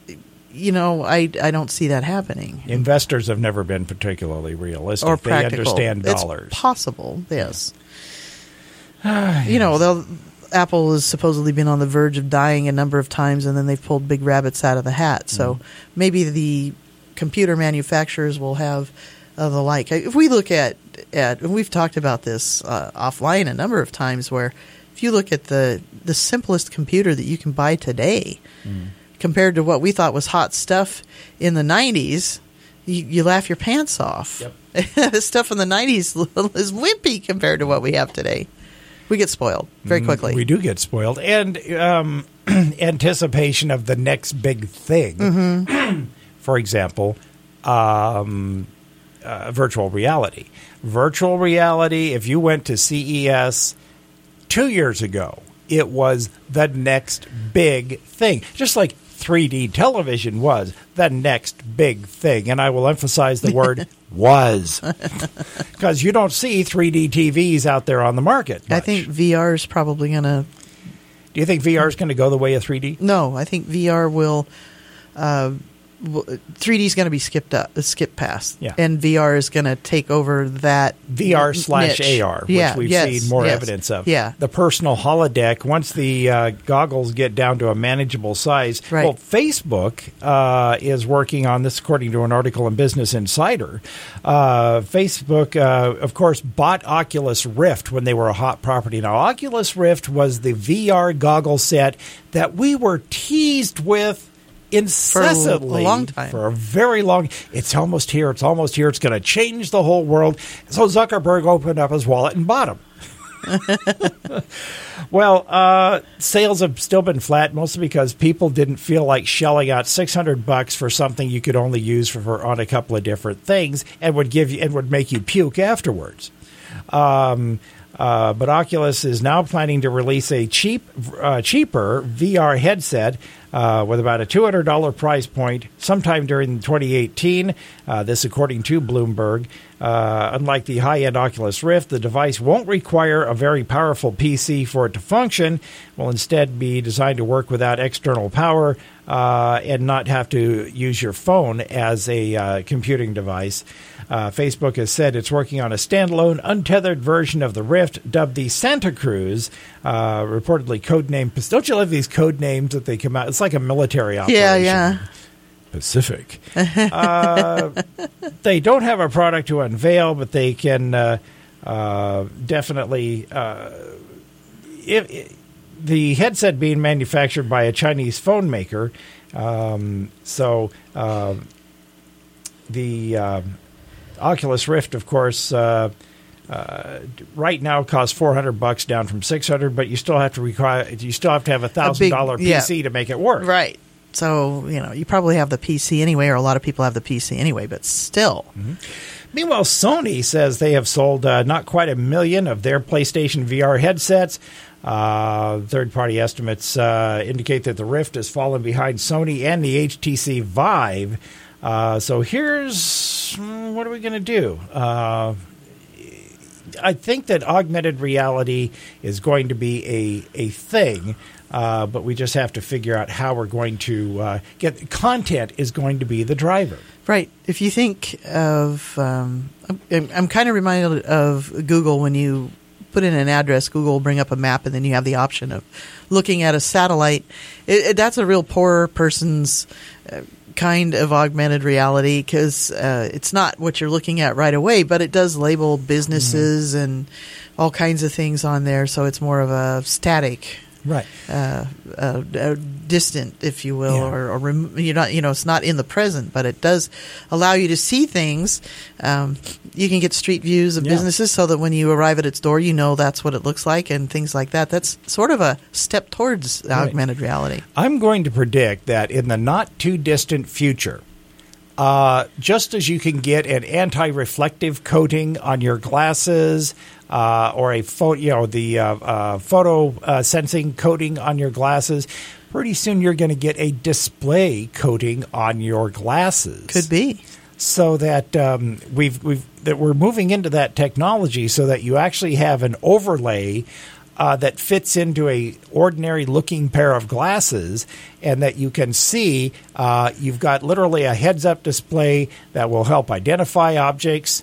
you know, I, I don't see that happening. Investors have never been particularly realistic. Or They practical. understand dollars. It's possible, yes. You know, they'll... Apple has supposedly been on the verge of dying a number of times, and then they've pulled big rabbits out of the hat. So Mm-hmm. maybe the computer manufacturers will have uh, the like. If we look at, at and we've talked about this uh, offline a number of times, where if you look at the, the simplest computer that you can buy today Mm. compared to what we thought was hot stuff in the nineties, you, you laugh your pants off. Yep. The stuff in the nineties is wimpy compared to what we have today. We get spoiled very quickly. We do get spoiled. And um, anticipation of the next big thing. Mm-hmm. For example, um, uh, virtual reality. Virtual reality, if you went to C E S two years ago, it was the next big thing. Just like three D television was the next big thing. And I will emphasize the word was. Because you don't see three D T Vs out there on the market much. I think V R is probably going to... Do you think V R is going to go the way of three D? No, I think V R will... Uh, will- three D is going to be skipped up, skipped past. Yeah. And V R is going to take over that V R slash niche. A R, which Yeah, we've yes, seen more yes. evidence of. Yeah. The personal holodeck, once the uh, goggles get down to a manageable size. Right. Well, Facebook uh, is working on this, according to an article in Business Insider. Uh, Facebook, uh, of course, bought Oculus Rift when they were a hot property. Now, Oculus Rift was the V R goggle set that we were teased with incessantly For a long time. for a very long. It's almost here. It's almost here. It's going to change the whole world. So Zuckerberg opened up his wallet and bought them. Well, uh, sales have still been flat, mostly because people didn't feel like shelling out six hundred bucks for something you could only use for, for on a couple of different things, and would give you and would make you puke afterwards. Um, uh, but Oculus is now planning to release a cheap, uh, cheaper V R headset uh, with about a two hundred dollars price point sometime during twenty eighteen. Uh, this, according to Bloomberg. Uh, unlike the high-end Oculus Rift, the device won't require a very powerful P C for it to function. It will instead be designed to work without external power uh, and not have to use your phone as a uh, computing device. Uh, Facebook has said it's working on a standalone, untethered version of the Rift, dubbed the Santa Cruz, uh, reportedly codenamed. Don't you love these code names that they come out? It's like a military operation. Yeah, yeah. Pacific. uh, they don't have a product to unveil, but they can uh, uh, definitely. Uh, if, if the headset being manufactured by a Chinese phone maker, um, so uh, the uh, Oculus Rift, of course, uh, uh, right now costs four hundred bucks, down from six hundred. But you still have to require. You still have to have a thousand dollar P C yeah. to make it work. Right. So, you know, you probably have the P C anyway, or a lot of people have the P C anyway, but still. Mm-hmm. Meanwhile, Sony says they have sold uh, not quite a million of their PlayStation V R headsets. Uh, third-party estimates uh, indicate that the Rift has fallen behind Sony and the H T C Vive. Uh, so here's what are we going to do? Uh, I think that augmented reality is going to be a, a thing. Uh, but we just have to figure out how we're going to uh, get content is going to be the driver. Right. If you think of, um, I'm, I'm kind of reminded of Google when you put in an address, Google will bring up a map, and then you have the option of looking at a satellite. It, it, that's a real poor person's uh, kind of augmented reality because uh, it's not what you're looking at right away, but it does label businesses mm-hmm. and all kinds of things on there, so it's more of a static. Right, uh, uh, uh, distant, if you will, yeah. or, or rem- you're not. You know, it's not in the present, but it does allow you to see things. Um, you can get street views of yeah. businesses, so that when you arrive at its door, you know that's what it looks like, and things like that. That's sort of a step towards right. augmented reality. I'm going to predict that in the not too distant future, uh, just as you can get an anti-reflective coating on your glasses. Uh, or a photo, you know, the uh, uh, photo uh, sensing coating on your glasses. Pretty soon, you're going to get a display coating on your glasses. Could be, so that um, we've we've that we're moving into that technology, so that you actually have an overlay uh, that fits into a ordinary looking pair of glasses, and that you can see. Uh, you've got literally a heads up display that will help identify objects.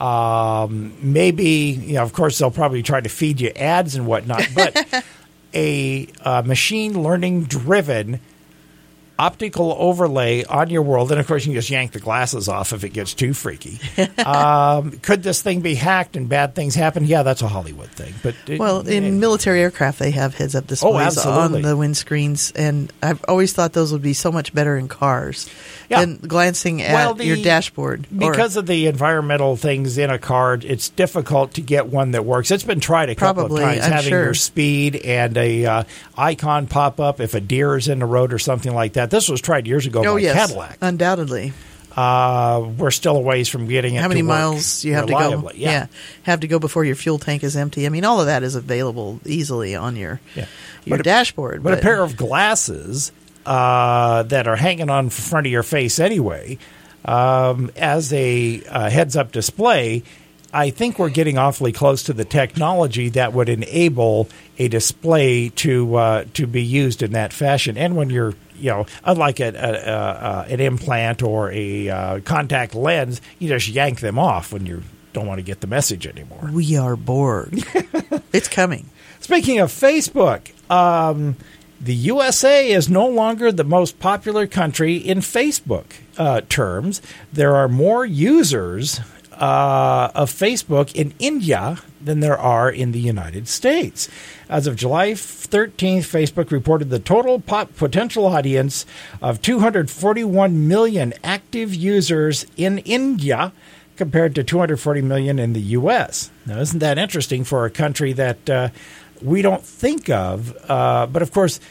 Um, maybe, you know, of course, they'll probably try to feed you ads and whatnot, but a uh, machine learning driven optical overlay on your world. And of course, you can just yank the glasses off if it gets too freaky. um, could this thing be hacked and bad things happen? Yeah, that's a Hollywood thing. But it, well, in it, military aircraft, they have heads up displays oh, on the windscreens, and I've always thought those would be so much better in cars. Yeah. Than glancing at well, the, your dashboard. Because or, of the environmental things in a car, it's difficult to get one that works. It's been tried a couple probably, of times, I'm having sure. your speed and a uh, icon pop up if a deer is in the road or something like that. This was tried years ago oh, by yes, Cadillac. Undoubtedly. Uh, we're still a ways from getting it How many to work miles you have reliably. to go? Yeah. yeah, have to go before your fuel tank is empty. I mean, all of that is available easily on your yeah. your but dashboard. A, but, but a pair of glasses uh, that are hanging on front of your face anyway, um, as a uh, heads-up display, I think we're getting awfully close to the technology that would enable a display to uh, to be used in that fashion. And when you're You know, unlike a, a, a, an implant or a uh, contact lens, you just yank them off when you don't want to get the message anymore. We are bored. It's coming. Speaking of Facebook, um, the U S A is no longer the most popular country in Facebook uh, terms. There are more users uh, of Facebook in India than there are in the United States. As of July thirteenth, Facebook reported the total pot- potential audience of two hundred forty-one million active users in India compared to two hundred forty million in the U S. Now, isn't that interesting for a country that uh, we don't think of? Uh, but, of course,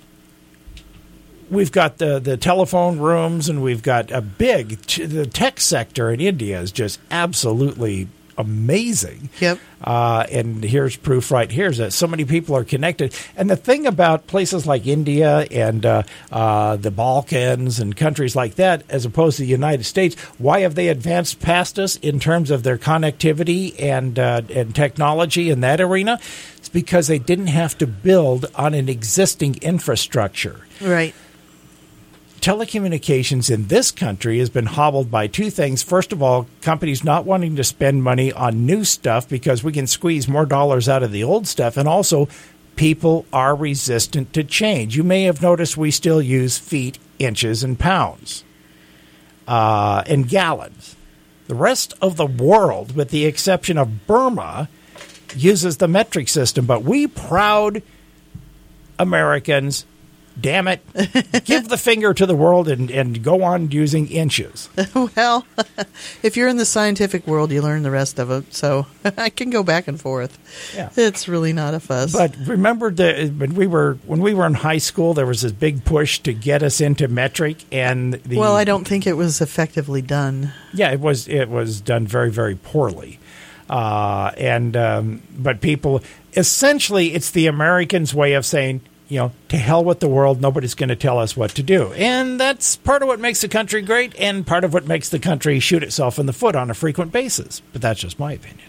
we've got the, the telephone rooms, and we've got a big t- – the tech sector in India is just absolutely – amazing. Yep. Uh, and here's proof right here is that so many people are connected. And the thing about places like India and uh, uh, the Balkans and countries like that, as opposed to the United States, why have they advanced past us in terms of their connectivity and uh, and technology in that arena? It's because they didn't have to build on an existing infrastructure. Right. telecommunications in this country has been hobbled by two things. First of all, companies not wanting to spend money on new stuff because we can squeeze more dollars out of the old stuff. And also, people are resistant to change. You may have noticed we still use feet, inches, and pounds, uh, and gallons. The rest of the world, with the exception of Burma, uses the metric system. But we proud Americans, damn it, give the finger to the world and, and go on using inches. Well, if you're in the scientific world, you learn the rest of it. So I can go back and forth. Yeah. It's really not a fuss. But remember that when we were when we were in high school, there was this big push to get us into metric, and the, well, I don't think it was effectively done. Yeah, it was. It was done very, very poorly. Uh, and um, but people essentially, it's the Americans' way of saying, you know, to hell with the world. Nobody's going to tell us what to do. And that's part of what makes the country great and part of what makes the country shoot itself in the foot on a frequent basis. But that's just my opinion.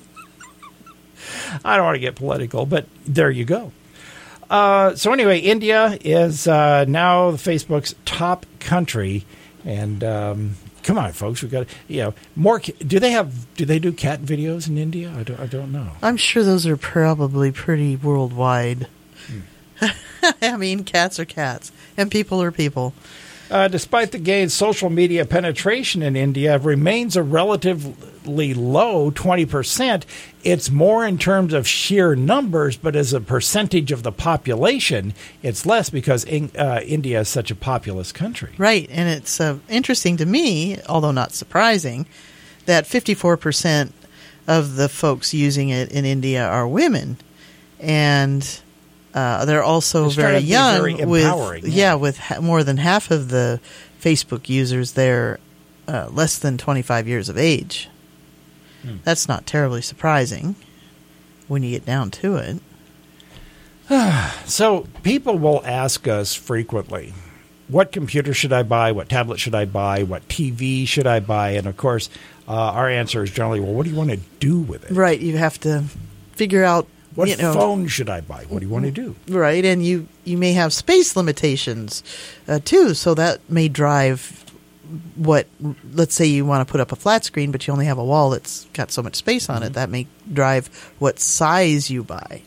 I don't want to get political, but there you go. Uh, so anyway, India is uh, now Facebook's top country. And um, come on, folks, we've got, you know, more. Do they have, do they do cat videos in India? I don't, I don't know. I'm sure those are probably pretty worldwide. I mean, cats are cats, and people are people. Uh, despite the gained social media penetration in India remains a relatively low twenty percent. It's more in terms of sheer numbers, but as a percentage of the population, it's less because in, uh, India is such a populous country. Right, and it's uh, interesting to me, although not surprising, that fifty-four percent of the folks using it in India are women, and Uh, they're also it's very young. Very empowering, with yeah. yeah, with ha- more than half of the Facebook users, they're uh, less than twenty-five years of age. Hmm. That's not terribly surprising when you get down to it. So people will ask us frequently, what computer should I buy? What tablet should I buy? What T V should I buy? And of course, uh, our answer is generally, well, what do you want to do with it? Right. You have to figure out. What you know, phone should I buy? What do you want to do? Right, and you, you may have space limitations, uh, too, so that may drive what, let's say you want to put up a flat screen, but you only have a wall that's got so much space on mm-hmm. it, that may drive what size you buy.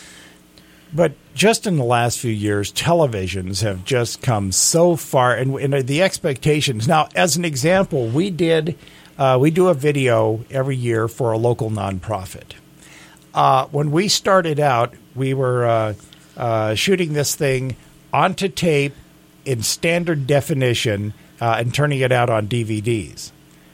But just in the last few years, televisions have just come so far, and, and the expectations. Now, as an example, we did, uh, we do a video every year for a local nonprofit. Uh, when we started out, we were uh, uh, shooting this thing onto tape in standard definition uh, and turning it out on D V Ds.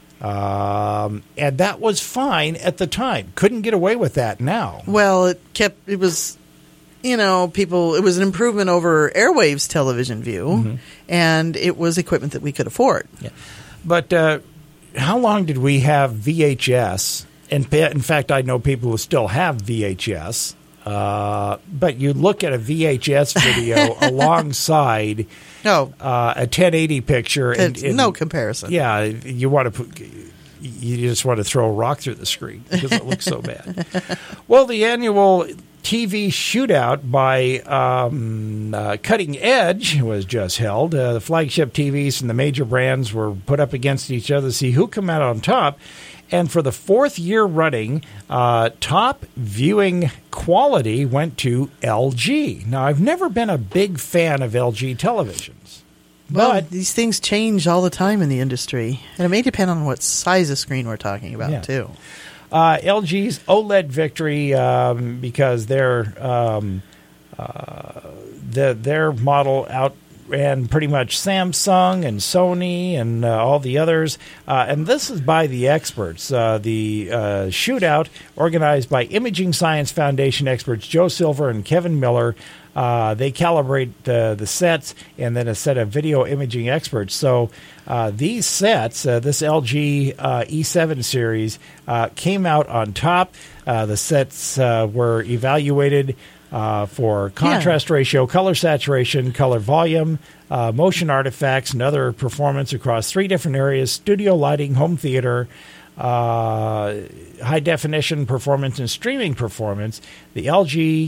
Um, and that was fine at the time. Couldn't get away with that now. Well, it kept, it was, you know, people, it was an improvement over Airwaves television view, mm-hmm. and it was equipment that we could afford. Yeah. But uh, how long did we have V H S? And in fact, I know people who still have V H S, uh, but you look at a V H S video alongside no. uh, a ten eighty picture. And, it's and, no comparison. Yeah, you want to put, you just want to throw a rock through the screen because it looks so bad. Well, the annual T V shootout by um, uh, Cutting Edge was just held. Uh, the flagship T Vs from the major brands were put up against each other to see who come out on top. And for the fourth year running, uh, top viewing quality went to L G. Now, I've never been a big fan of L G televisions. Well, but these things change all the time in the industry. And it may depend on what size of screen we're talking about, yeah. too. Uh, L G's OLED victory um, because their, um, uh, the, their model out and pretty much Samsung and Sony and uh, all the others. Uh, and this is by the experts. Uh, the uh, shootout, organized by Imaging Science Foundation experts Joe Silver and Kevin Miller. Uh, they calibrate uh, the sets and then a set of video imaging experts. So uh, these sets, uh, this L G uh, E seven series, uh, came out on top. Uh, the sets uh, were evaluated Uh, for contrast yeah. ratio, color saturation, color volume, uh, motion artifacts, and other performance across three different areas: studio lighting, home theater, uh, high definition performance, and streaming performance. The L G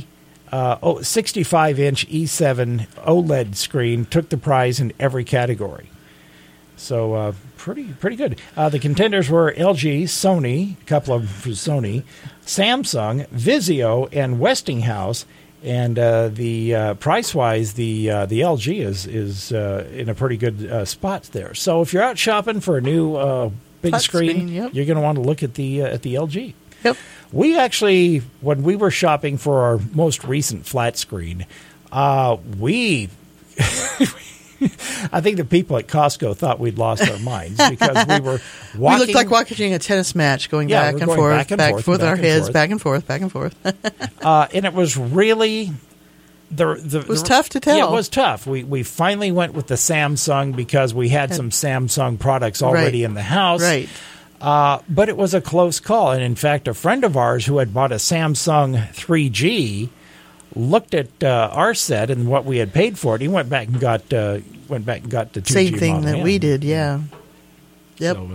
uh, oh, sixty-five inch E seven OLED screen took the prize in every category. So uh, pretty pretty good. Uh, the contenders were L G, Sony, a couple of them for Sony, Samsung, Vizio, and Westinghouse. And uh, the uh, price-wise, the uh, the L G is is uh, in a pretty good uh, spot there. So if you're out shopping for a new uh, big Flat screen, screen, yep. you're going to want to look at the uh, at the L G. Yep. We actually, when we were shopping for our most recent flat screen, uh, we. I think the people at Costco thought we'd lost our minds because we were walking. We looked like watching a tennis match, going Yeah, back, we're and going forth, back and back forth, with back our and heads, forth. back and forth, back and forth. uh, and it was really the the It was the, tough to tell. Yeah, it was tough. We we finally went with the Samsung because we had some Samsung products already Right. in the house. Right. Uh, but it was a close call, and in fact, a friend of ours who had bought a Samsung three G looked at uh, our set and what we had paid for it. He went back and got uh, went back and got the two G Same thing model. that Yeah. we did, yeah. Yep. So,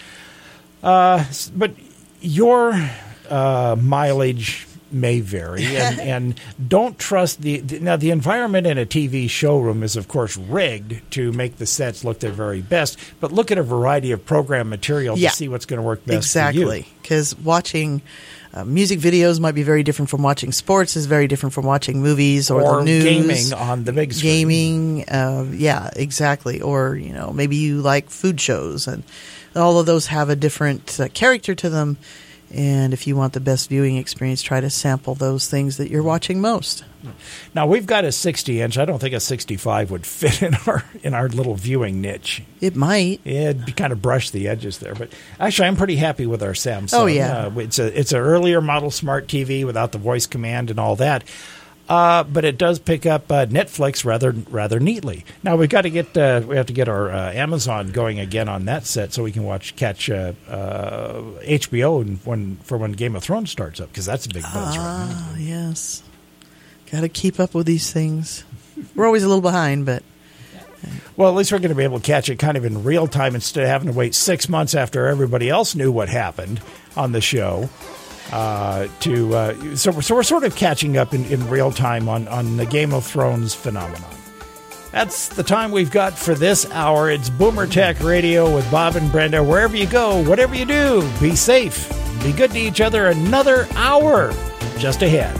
uh, uh, s- but your uh, mileage may vary, and, and don't trust the, the now the environment in a T V showroom is of course rigged to make the sets look their very best. But look at a variety of program material Yeah. to see what's going to work best Exactly. for you. Because watching uh, music videos might be very different from watching sports, is very different from watching movies or, Or the news. gaming on the big screen. Gaming, uh, yeah, exactly. Or, you know, maybe you like food shows, and all of those have a different uh, character to them. And if you want the best viewing experience, try to sample those things that you're watching most. Now we've got a sixty inch. I don't think a sixty-five would fit in our in our little viewing niche. It might. Yeah, it'd be kind of brush the edges there, but actually, I'm pretty happy with our Samsung. Oh, yeah. uh, it's a it's an earlier model smart T V without the voice command and all that, uh, but it does pick up uh, Netflix rather rather neatly. Now we've got to get uh, we have to get our uh, Amazon going again on that set so we can watch catch uh, uh, H B O and when for when Game of Thrones starts up because that's a big buzz right now. Ah, yes. Got to keep up with these things. We're always a little behind, but Well, at least we're going to be able to catch it kind of in real time instead of having to wait six months after everybody else knew what happened on the show. Uh, to uh, so, we're- so we're sort of catching up in, in real time on, on the Game of Thrones phenomenon. That's the time we've got for this hour. It's Boomer Tech Radio with Bob and Brenda. Wherever you go, whatever you do, be safe. Be good to each other. Another hour just ahead.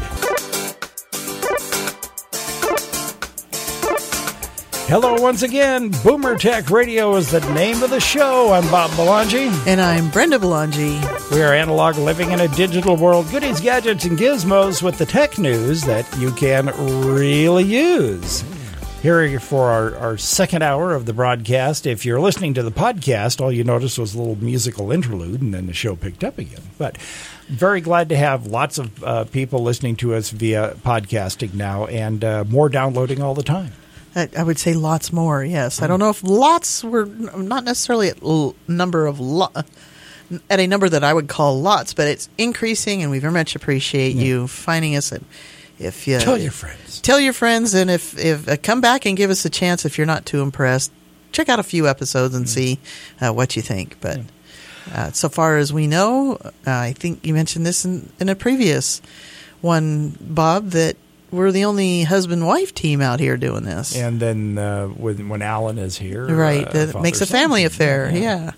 Hello once again. Boomer Tech Radio is the name of the show. I'm Bob Belangi. and I'm Brenda Belangi. We are analog living in a digital world. Goodies, gadgets, and gizmos with the tech news that you can really use. Here for our, our second hour of the broadcast. If you're listening to the podcast, all you noticed was a little musical interlude, and then the show picked up again. But very glad to have lots of uh, people listening to us via podcasting now, and uh, more downloading all the time. I, I would say lots more, yes. I don't know if lots were not necessarily at l- number of lo- at a number that I would call lots, but it's increasing, and we very much appreciate Yeah. you finding us. And if you Tell your friends. tell your friends, and if if uh, come back and give us a chance if you're not too impressed, check out a few episodes and see uh, what you think. But uh, so far as we know, uh, I think you mentioned this in, in a previous one, Bob, that we're the only husband-wife team out here doing this. And then uh, when, when Alan is here. Right, uh, that makes a father-son family team. affair, yeah.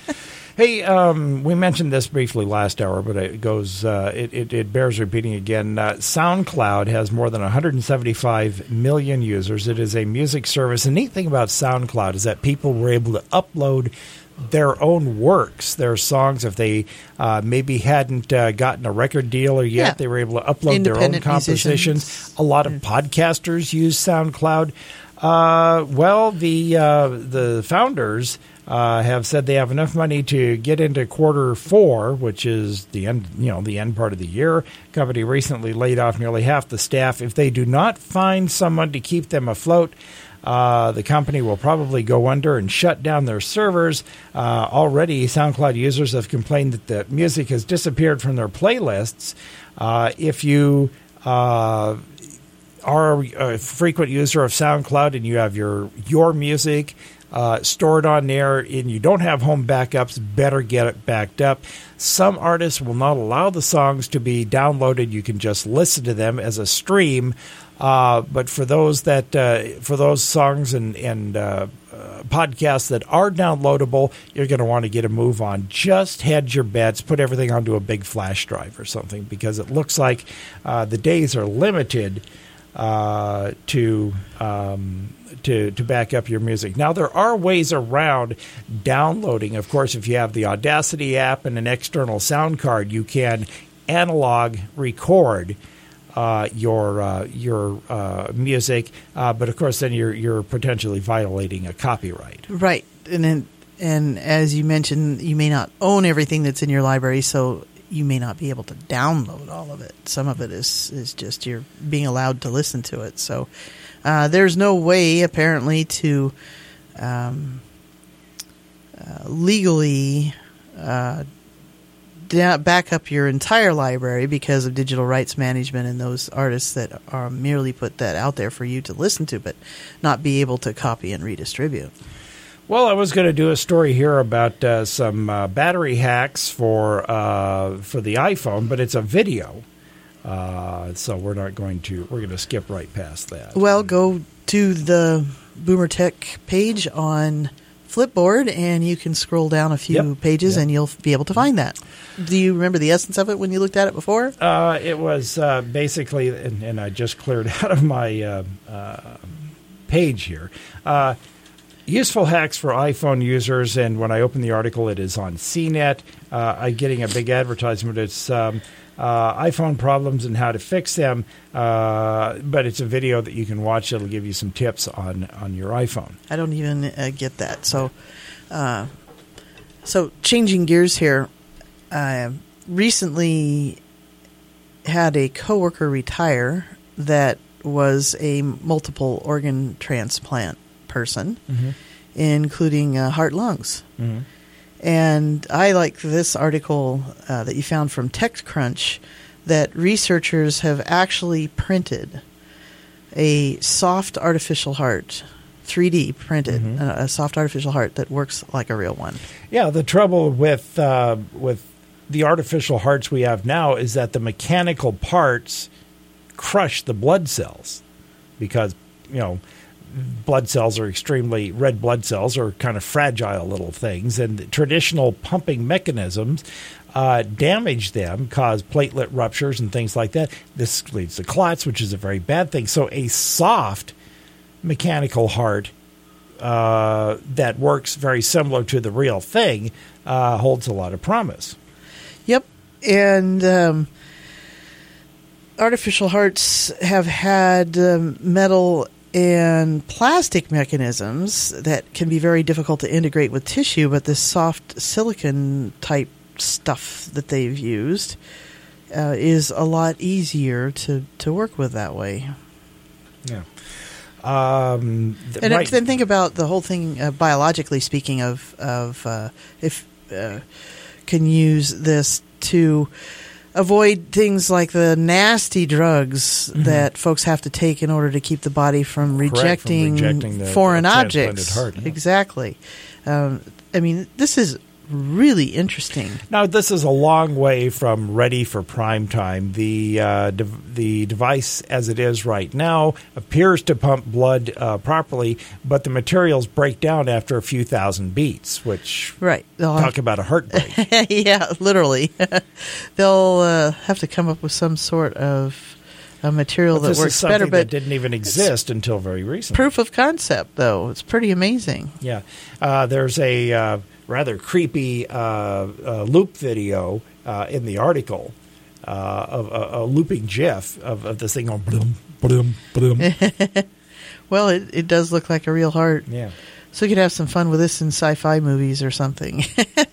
Hey, um, we mentioned this briefly last hour, but it goes. Uh, it, it, it bears repeating again. Uh, SoundCloud has more than one hundred seventy-five million users. It is a music service. The neat thing about SoundCloud is that people were able to upload their own works, their songs. If they uh, maybe hadn't uh, gotten a record deal or yet, Yeah. they were able to upload their own Independent compositions. musicians. A lot of podcasters use SoundCloud. Uh, well, the uh, the founders uh, have said they have enough money to get into quarter four, which is the end, you know, the end part of the year. Company recently laid off nearly half the staff. If they do not find someone to keep them afloat, uh, the company will probably go under and shut down their servers. Uh, already, SoundCloud users have complained that the music has disappeared from their playlists. Uh, if you uh, are a frequent user of SoundCloud and you have your your music uh, stored on there and you don't have home backups, better get it backed up. Some artists will not allow the songs to be downloaded. You can just listen to them as a stream. Uh, but for those that uh, for those songs and, and uh, uh, podcasts that are downloadable, you're going to want to get a move on. Just hedge your bets. Put everything onto a big flash drive or something, because it looks like uh, the days are limited uh, to um, to to back up your music. Now, there are ways around downloading. Of course, if you have the Audacity app and an external sound card, you can analog record Uh, your uh, your uh, music, uh, but of course, then you're you're potentially violating a copyright. Right, and then, and as you mentioned, you may not own everything that's in your library, so you may not be able to download all of it. Some of it is is just you're being allowed to listen to it. So uh, there's no way, apparently, to um, uh, legally. Uh, back up your entire library because of digital rights management and those artists that are merely put that out there for you to listen to, but not be able to copy and redistribute. Well, I was going to do a story here about uh, some uh, battery hacks for uh, for the iPhone, but it's a video, uh, so we're not going to. We're going to skip right past that. Well, go to the Boomer Tech page on Flipboard, and you can scroll down a few yep. pages, yep. and you'll be able to find that. Do you remember the essence of it when you looked at it before? Uh, it was uh, basically, and, and I just cleared out of my uh, uh, page here, uh, useful hacks for iPhone users, and when I open the article, it is on C net. Uh, I'm getting a big advertisement. It's um, uh, iPhone problems and how to fix them, uh, but it's a video that you can watch. It'll give you some tips on, on your iPhone. I don't even uh, get that. So, uh, so changing gears here, I recently had a coworker retire that was a multiple organ transplant person, mm-hmm. including uh, heart, lungs. Mm-hmm. And I like this article uh, that you found from TechCrunch that researchers have actually printed a soft artificial heart, three D printed, mm-hmm. a, a soft artificial heart that works like a real one. Yeah, the trouble with uh, with the artificial hearts we have now is that the mechanical parts crush the blood cells because, you know, blood cells are extremely, red blood cells are kind of fragile little things, and traditional pumping mechanisms uh, damage them, cause platelet ruptures and things like that. This leads to clots, which is a very bad thing. So a soft mechanical heart uh, that works very similar to the real thing uh, holds a lot of promise. Yep, and um, artificial hearts have had um, metal and plastic mechanisms that can be very difficult to integrate with tissue, but this soft silicon type stuff that they've used uh, is a lot easier to, to work with that way. Yeah. Um, th- and right. then think about the whole thing, uh, biologically speaking, of, of uh, if uh, can use this to avoid things like the nasty drugs mm-hmm. that folks have to take in order to keep the body from rejecting, from rejecting the, foreign the objects. Heart, yeah. Exactly. Um, I mean, this is really interesting. Now, this is a long way from ready for prime time. The uh, de- the device, as it is right now, appears to pump blood uh, properly, but the materials break down after a few thousand beats, which right. They'll talk have- about a heartbreak. Yeah, literally. They'll uh, have to come up with some sort of a material but that works better, but that didn't even exist until very recently. Proof of concept, though. It's pretty amazing. Yeah. Uh, there's a uh, rather creepy uh, uh, loop video uh, in the article uh, of a, a looping GIF of, of this thing going bloom, bloom, bloom. Well, it, it does look like a real heart. Yeah. So you could have some fun with this in sci-fi movies or something.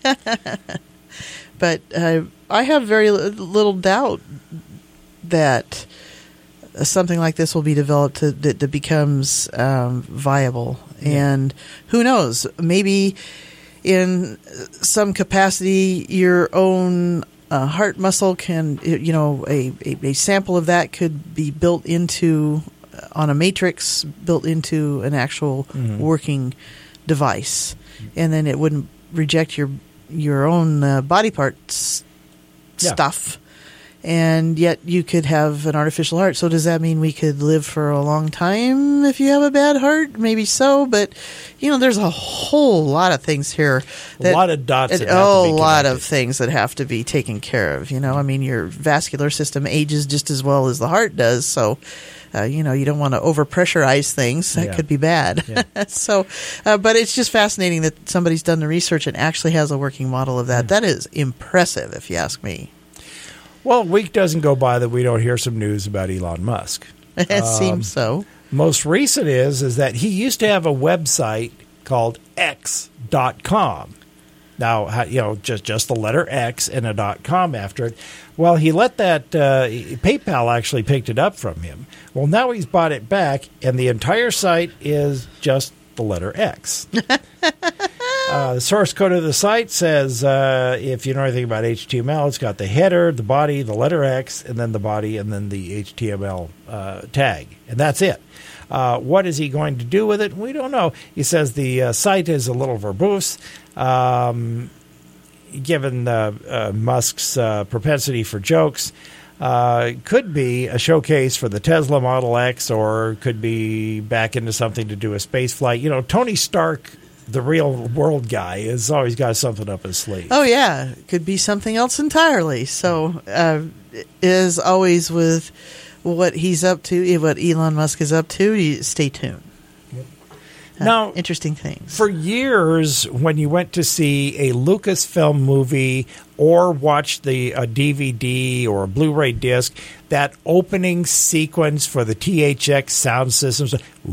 But uh, I have very little doubt that something like this will be developed to, that, that becomes um, viable. Yeah. And who knows, maybe in some capacity your own uh, heart muscle can, you know, a, a, a sample of that could be built into, on a matrix, built into an actual mm-hmm. working device, and then it wouldn't reject your your own uh, body parts Yeah. stuff. And yet you could have an artificial heart. So does that mean we could live for a long time if you have a bad heart? Maybe so, but you know, there's a whole lot of things here. A lot of dots and, that have to oh, be a lot of connected. things that have to be taken care of. You know, I mean, your vascular system ages just as well as the heart does. So, uh, you know, you don't want to overpressurize things. That Yeah. could be bad. Yeah. so, uh, but it's just fascinating that somebody's done the research and actually has a working model of that. Mm. That is impressive, if you ask me. Well, a week doesn't go by that we don't hear some news about Elon Musk. It Um, seems so. Most recent is is that he used to have a website called X dot com. Now, how- you know, just just the letter X and a dot com after it. Well, he let that uh, PayPal actually picked it up from him. Well, now he's bought it back, and the entire site is just the letter X. Uh, the source code of the site says, uh, if you know anything about H T M L, it's got the header, the body, the letter X, and then the body, and then the H T M L uh, tag. And that's it. Uh, what is he going to do with it? We don't know. He says the uh, site is a little verbose. Um, given uh, uh, Musk's uh, propensity for jokes, uh, could be a showcase for the Tesla Model X, or could be back into something to do with space flight. You know, Tony Stark, the real world guy, has always got something up his sleeve. Oh, yeah. Could be something else entirely. So, uh, as always with what he's up to, what Elon Musk is up to, you stay tuned. Uh, Now, interesting things. For years, when you went to see a Lucasfilm movie or watched the a D V D or a Blu-ray disc, that opening sequence for the T H X sound systems,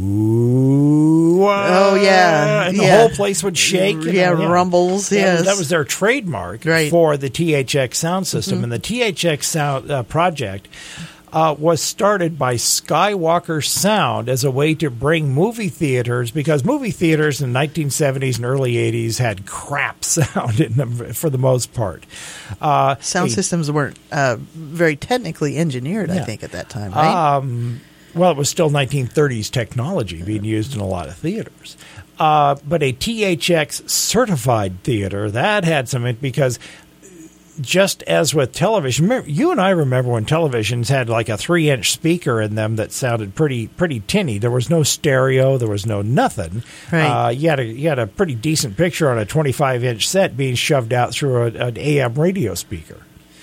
ooh, Oh, yeah. and the yeah. whole place would shake. you Yeah, know, rumbles, That was- yes. That was their trademark Right. for the T H X sound system. Mm-hmm. And the T H X sound uh, project Uh, was started by Skywalker Sound as a way to bring movie theaters, because movie theaters in the nineteen seventies and early eighties had crap sound in them for the most part. Uh, Sound a- systems weren't uh, very technically engineered, I Yeah. think, at that time, right? Um, well, it was still nineteen thirties technology being used in a lot of theaters. Uh, but a T H X certified theater, that had some, because just as with television, remember, you and I remember when televisions had like a three-inch speaker in them that sounded pretty pretty tinny. There was no stereo, there was no nothing. Right. Uh, you had a you had a pretty decent picture on a twenty-five inch set being shoved out through a, an A M radio speaker.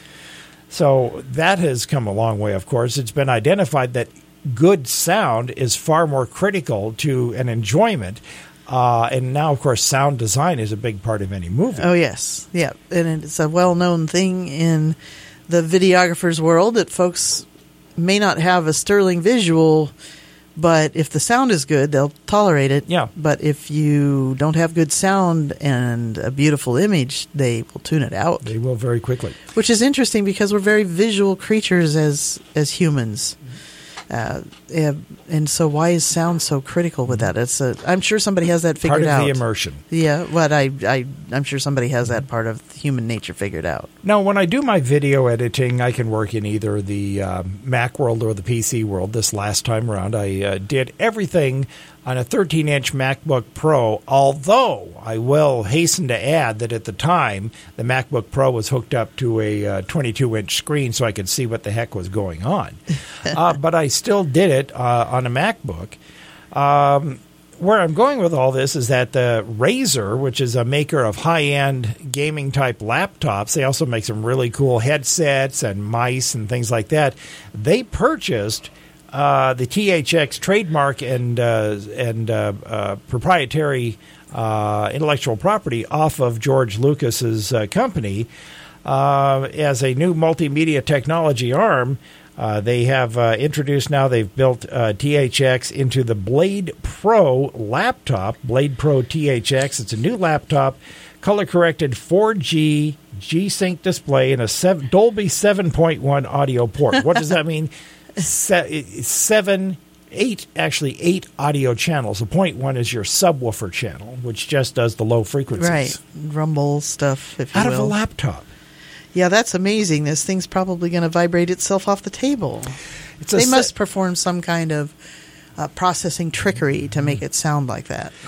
So that has come a long way. Of course, it's been identified that good sound is far more critical to an enjoyment. Uh, and now, of course, sound design is a big part of any movie. Oh, yes. Yeah. And it's a well-known thing in the videographer's world that folks may not have a sterling visual, but if the sound is good, they'll tolerate it. Yeah. But if you don't have good sound and a beautiful image, they will tune it out. They will very quickly. Which is interesting because we're very visual creatures as as humans. Uh, yeah, and so why is sound so critical with that? It's a, I'm sure somebody has that figured Part of out. the immersion. Yeah, but I, I, I'm sure somebody has that part of human nature figured out. Now, when I do my video editing, I can work in either the um, Mac world or the P C world. This last time around, I uh, did everything on a thirteen inch MacBook Pro, although I will hasten to add that at the time, the MacBook Pro was hooked up to a uh, twenty-two inch screen so I could see what the heck was going on. uh, but I still did it uh, on a MacBook. Um, where I'm going with all this is that the Razer, which is a maker of high-end gaming-type laptops, they also make some really cool headsets and mice and things like that. They purchased uh, the T H X trademark and uh, and uh, uh, proprietary uh, intellectual property off of George Lucas's uh, company uh, as a new multimedia technology arm. Uh, they have uh, introduced now, they've built uh, T H X into the Blade Pro laptop, Blade Pro T H X. It's a new laptop, color-corrected four G G-Sync display and a seven, Dolby seven point one audio port. What does that mean? Se- seven, eight, actually eight audio channels. The point one is your subwoofer channel, which just does the low frequencies. Right. Rumble stuff, if you Out will. of a laptop. Yeah, that's amazing. This thing's probably going to vibrate itself off the table. It's a They se- must perform some kind of uh, processing trickery to make it sound like that.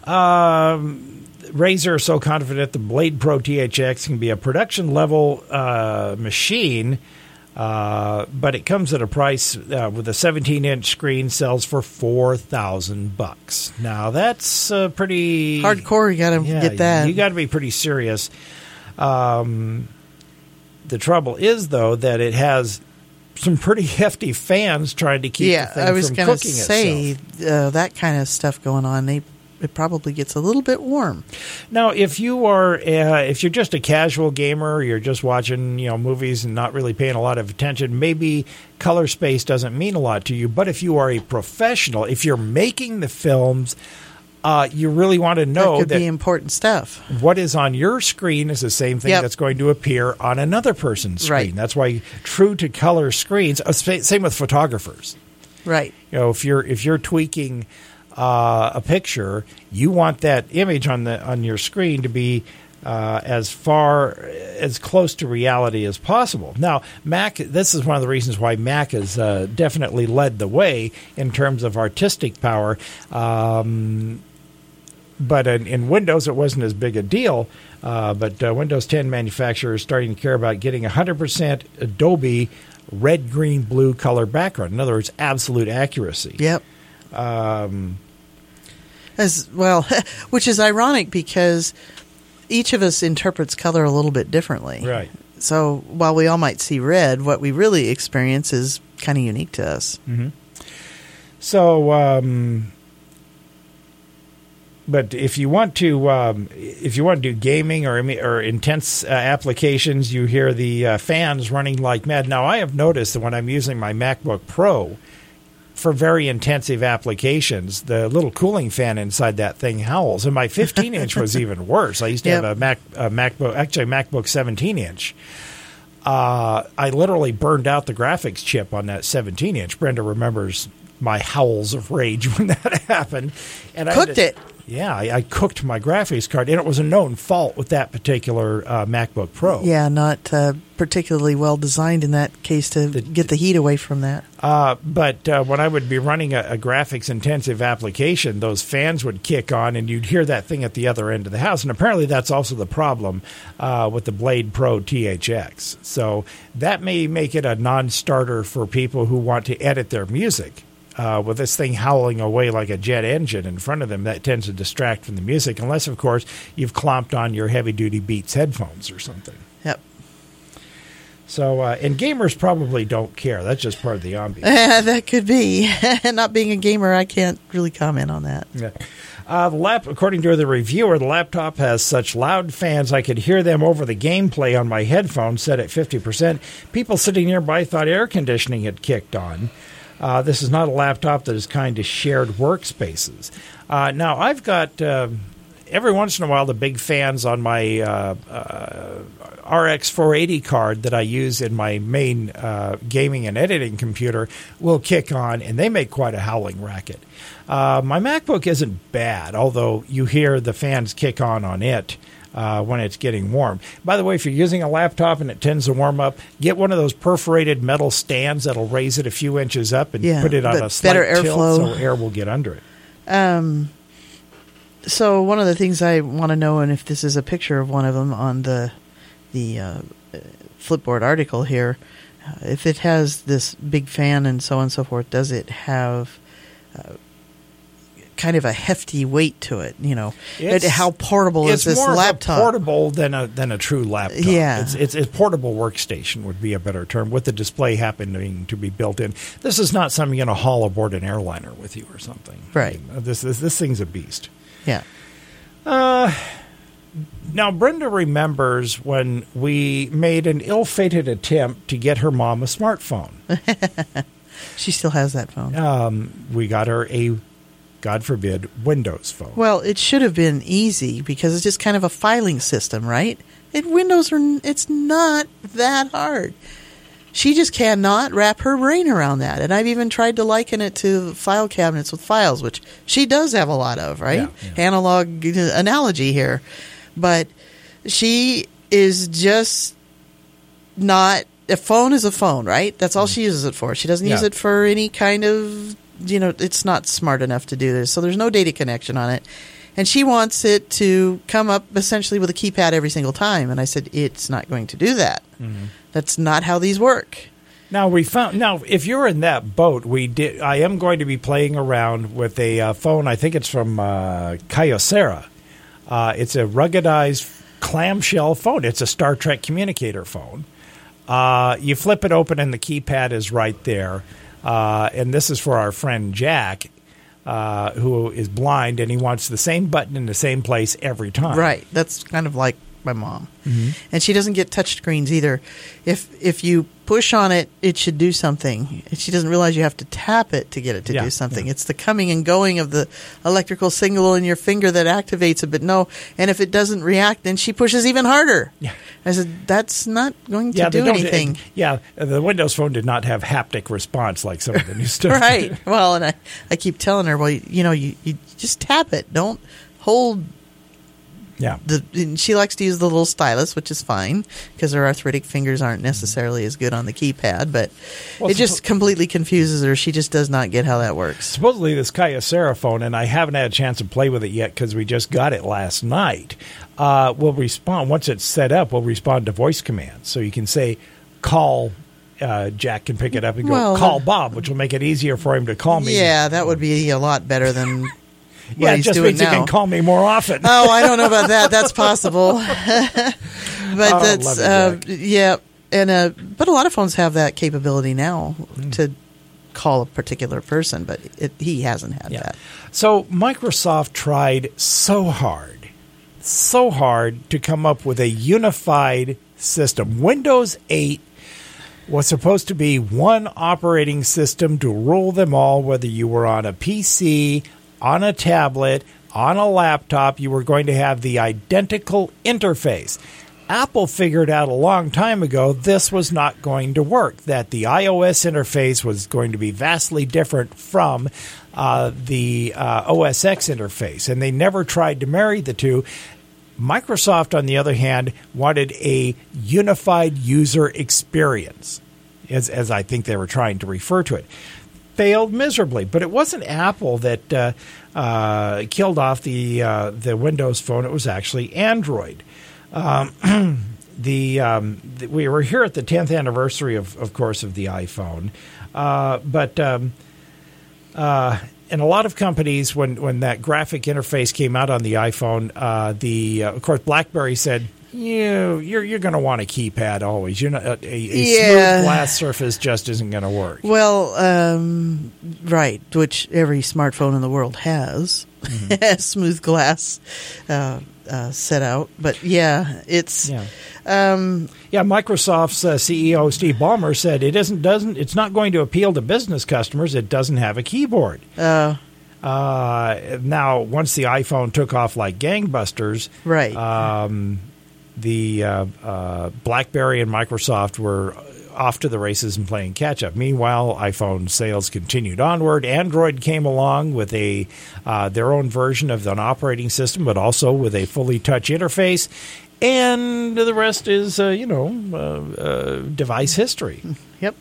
Um, Razer is so confident the Blade Pro T H X can be a production-level uh, machine, uh, but it comes at a price uh, with a seventeen-inch screen sells for four thousand bucks. Now, that's uh, pretty... Hardcore, you got to yeah, get that. You got to be pretty serious. Um, the trouble is, though, that it has some pretty hefty fans trying to keep yeah, the thing I was from gonna cooking say, itself. Uh, that kind of stuff going on, they it probably gets a little bit warm. Now, if you are, uh, if you're just a casual gamer, you're just watching, you know, movies and not really paying a lot of attention, maybe color space doesn't mean a lot to you. But if you are a professional, if you're making the films, uh, you really want to know that could that be important stuff. What is on your screen is the same thing Yep. that's going to appear on another person's screen. Right. That's why true to color screens. Uh, same with photographers. Right. You know, if you're if you're tweaking uh, a picture, you want that image on the on your screen to be uh, as far as close to reality as possible. Now, Mac. This is one of the reasons why Mac has uh, definitely led the way in terms of artistic power. Um, but in, in Windows, it wasn't as big a deal. Uh, but uh, Windows ten manufacturers are starting to care about getting one hundred percent Adobe red, green, blue color background. In other words, absolute accuracy. Yep. Um, As well, which is ironic because each of us interprets color a little bit differently. right. So while we all might see red, what we really experience is kind of unique to us. Mm-hmm. So, um, but if you want to, um, if you want to do gaming or or intense uh, applications, you hear the uh, fans running like mad. Now, I have noticed that when I'm using my MacBook Pro for very intensive applications, the little cooling fan inside that thing howls. And my fifteen inch was even worse. I used to Yep. have a Mac, a MacBook, actually a MacBook seventeen inch. Uh, I literally burned out the graphics chip on that seventeen inch. Brenda remembers my howls of rage when that happened. And I had Cooked to- it. Yeah, I, I cooked my graphics card, and it was a known fault with that particular uh, MacBook Pro. Yeah, not uh, particularly well designed in that case to The- get the heat away from that. Uh, but uh, when I would be running a, a graphics-intensive application, those fans would kick on, and you'd hear that thing at the other end of the house. And apparently that's also the problem uh, with the Blade Pro T H X. So that may make it a non-starter for people who want to edit their music. Uh, with this thing howling away like a jet engine in front of them, that tends to distract from the music, unless, of course, you've clomped on your heavy-duty Beats headphones or something. Yep. So, uh, and gamers probably don't care. That's just part of the ambiance. That could be. Not being a gamer, I can't really comment on that. Yeah. Uh, the lap, according to the reviewer, the laptop has such loud fans I could hear them over the gameplay on my headphones set at fifty percent. People sitting nearby thought air conditioning had kicked on. Uh, this is not a laptop that is kind of shared workspaces. Uh, now, I've got, uh, every once in a while, the big fans on my uh, uh, R X four eighty card that I use in my main uh, gaming and editing computer will kick on, and they make quite a howling racket. Uh, my MacBook isn't bad, although you hear the fans kick on on it. Uh, when it's getting warm. By the way, if you're using a laptop and it tends to warm up, get one of those perforated metal stands that'll raise it a few inches up and Yeah, put it on but a slight better tilt airflow. so air will get under it. Um, so one of the things I want to know, and if this is a picture of one of them on the the uh, Flipboard article here, uh, if it has this big fan and so on and so forth, does it have uh, kind of a hefty weight to it? You know, It's- how portable is It's this more laptop? of a portable than a than a true laptop. Yeah. it's, it's, it's portable workstation would be a better term, with the display happening to be built in. This is not something you're going to haul aboard an airliner with you or something. Right. I mean, this, this this thing's a beast. Yeah. Uh, now, Brenda remembers when we made an ill-fated attempt to get her mom a smartphone. She still has that phone. Um, we got her a, God forbid, Windows phone. Well, it should have been easy because it's just kind of a filing system, right? It, Windows are it's not that hard. She just cannot wrap her brain around that. And I've even tried to liken it to file cabinets with files, which she does have a lot of, right? Yeah, yeah. Analog analogy here. But she is just not... A phone is a phone, right? That's all she uses it for. She doesn't use Yeah. it for any kind of you know, it's not smart enough to do this. So there's no data connection on it. And she wants it to come up essentially with a keypad every single time. And I said, it's not going to do that. Mm-hmm. That's not how these work. Now we found. Now, if you're in that boat, we did. I am going to be playing around with a uh, phone. I think it's from uh, Kyocera. Uh, it's a ruggedized clamshell phone. It's a Star Trek communicator phone. Uh, you flip it open, and the keypad is right there. Uh, and this is for our friend Jack, uh, who is blind, and he wants the same button in the same place every time. Right. That's kind of like my mom. Mm-hmm. And she doesn't get touch screens either. If if you push on it, it should do something. And she doesn't realize you have to tap it to get it to yeah, do something. Yeah. It's the coming and going of the electrical signal in your finger that activates it. But no, and if it doesn't react, then she pushes even harder. Yeah. I said, that's not going to yeah, do anything. It, yeah, the Windows Phone did not have haptic response like some of the new stuff. Right. Well, and I, I keep telling her, well, you, you know, you, you just tap it. Don't hold. Yeah. The, and she likes to use the little stylus, which is fine because her arthritic fingers aren't necessarily as good on the keypad, but well, it just suppo- completely confuses her. She just does not get how that works. Supposedly this Kyocera phone, and I haven't had a chance to play with it yet because we just got it last night, uh, will respond, once it's set up, will respond to voice commands. So you can say, call, uh, Jack can pick it up and go, well, call Bob, which will make it easier for him to call me. Yeah, that would be a lot better than... Yeah, it just means now. you can call me more often. Oh, I don't know about that. That's possible. but oh, that's, it, uh, yeah. And uh, but a lot of phones have that capability now mm. to call a particular person, but it, he hasn't had yeah. that. So Microsoft tried so hard, so hard to come up with a unified system. Windows eight was supposed to be one operating system to rule them all, whether you were on a P C, on a tablet, on a laptop. You were going to have the identical interface. Apple figured out a long time ago this was not going to work, that the iOS interface was going to be vastly different from uh, the uh, O S X interface, and they never tried to marry the two. Microsoft, on the other hand, wanted a unified user experience, as, as I think they were trying to refer to it. Failed miserably, but it wasn't Apple that uh, uh, killed off the uh, the Windows Phone. It was actually Android. Um, the, um, the we were here at the tenth anniversary, of, of course, of the iPhone, uh, but um, uh, in a lot of companies, when when that graphic interface came out on the iPhone, uh, the uh, of course BlackBerry said, You you're you're going to want a keypad always. You're not a, a, a yeah. smooth glass surface just isn't going to work. Well, um, right, which every smartphone in the world has mm-hmm. smooth glass uh, uh, set out. But yeah, it's yeah. Um, yeah. Microsoft's uh, C E O Steve Ballmer said it isn't doesn't it's not going to appeal to business customers. It doesn't have a keyboard. Uh, uh, now, once the iPhone took off like gangbusters, right. Um, The uh, uh, BlackBerry and Microsoft were off to the races and playing catch-up. Meanwhile, iPhone sales continued onward. Android came along with a uh, their own version of an operating system, but also with a fully touch interface. And the rest is, uh, you know, uh, uh, device history. Yep.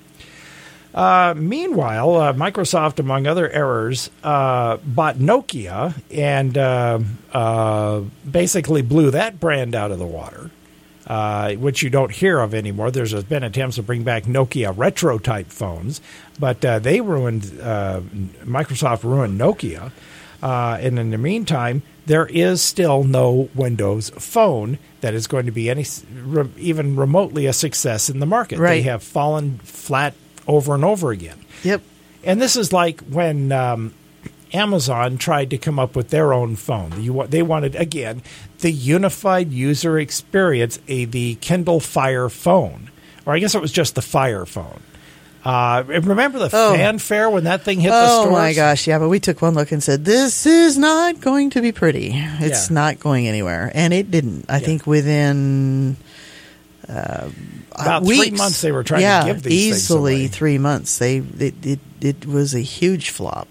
Uh, meanwhile, uh, Microsoft, among other errors, uh, bought Nokia and uh, uh, basically blew that brand out of the water, uh, which you don't hear of anymore. There's been attempts to bring back Nokia retro-type phones, but uh, they ruined, uh, Microsoft ruined Nokia. Uh, and in the meantime, there is still no Windows Phone that is going to be any re- even remotely a success in the market. Right. They have fallen flat over and over again. Yep. And this is like when um, Amazon tried to come up with their own phone. You, they wanted, again, the unified user experience, a the Kindle Fire phone. Or I guess it was just the Fire phone. Uh, remember the oh. fanfare when that thing hit oh, the stores? Oh, my gosh, yeah, but we took one look and said, this is not going to be pretty. It's yeah. not going anywhere. And it didn't. I yeah. think within... Uh, About weeks. three months they were trying yeah, to give these easily things away. three months. They it, it it was a huge flop.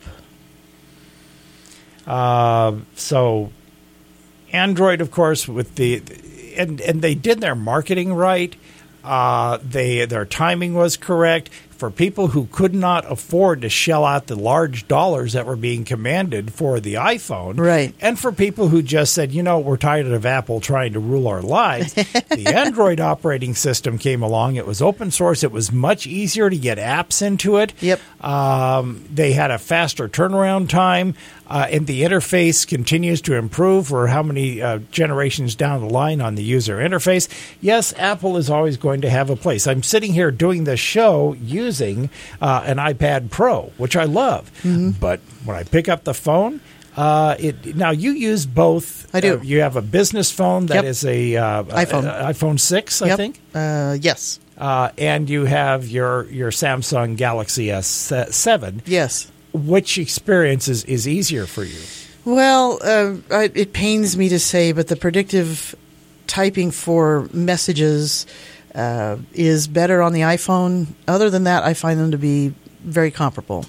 Uh, so Android, of course, with the and and they did their marketing right. Uh, they their timing was correct. for people who could not afford to shell out the large dollars that were being commanded for the iPhone. Right. And for people who just said, you know, we're tired of Apple trying to rule our lives. The Android operating system came along. It was open source. It was much easier to get apps into it. Yep. Um, they had a faster turnaround time. Uh, and the interface continues to improve. We're how many uh, generations down the line on the user interface? Yes, Apple is always going to have a place. I'm sitting here doing this show using uh, an iPad Pro, which I love. Mm-hmm. But when I pick up the phone, uh, it now you use both. I do. Uh, you have a business phone that yep. is a uh, iPhone, a, a, iPhone six, I yep. think. Uh, yes. Uh, and you have your your Samsung Galaxy S seven. Yes. Which experience is, is easier for you? Well, uh, I, it pains me to say, but the predictive typing for messages uh, is better on the iPhone. Other than that, I find them to be very comparable.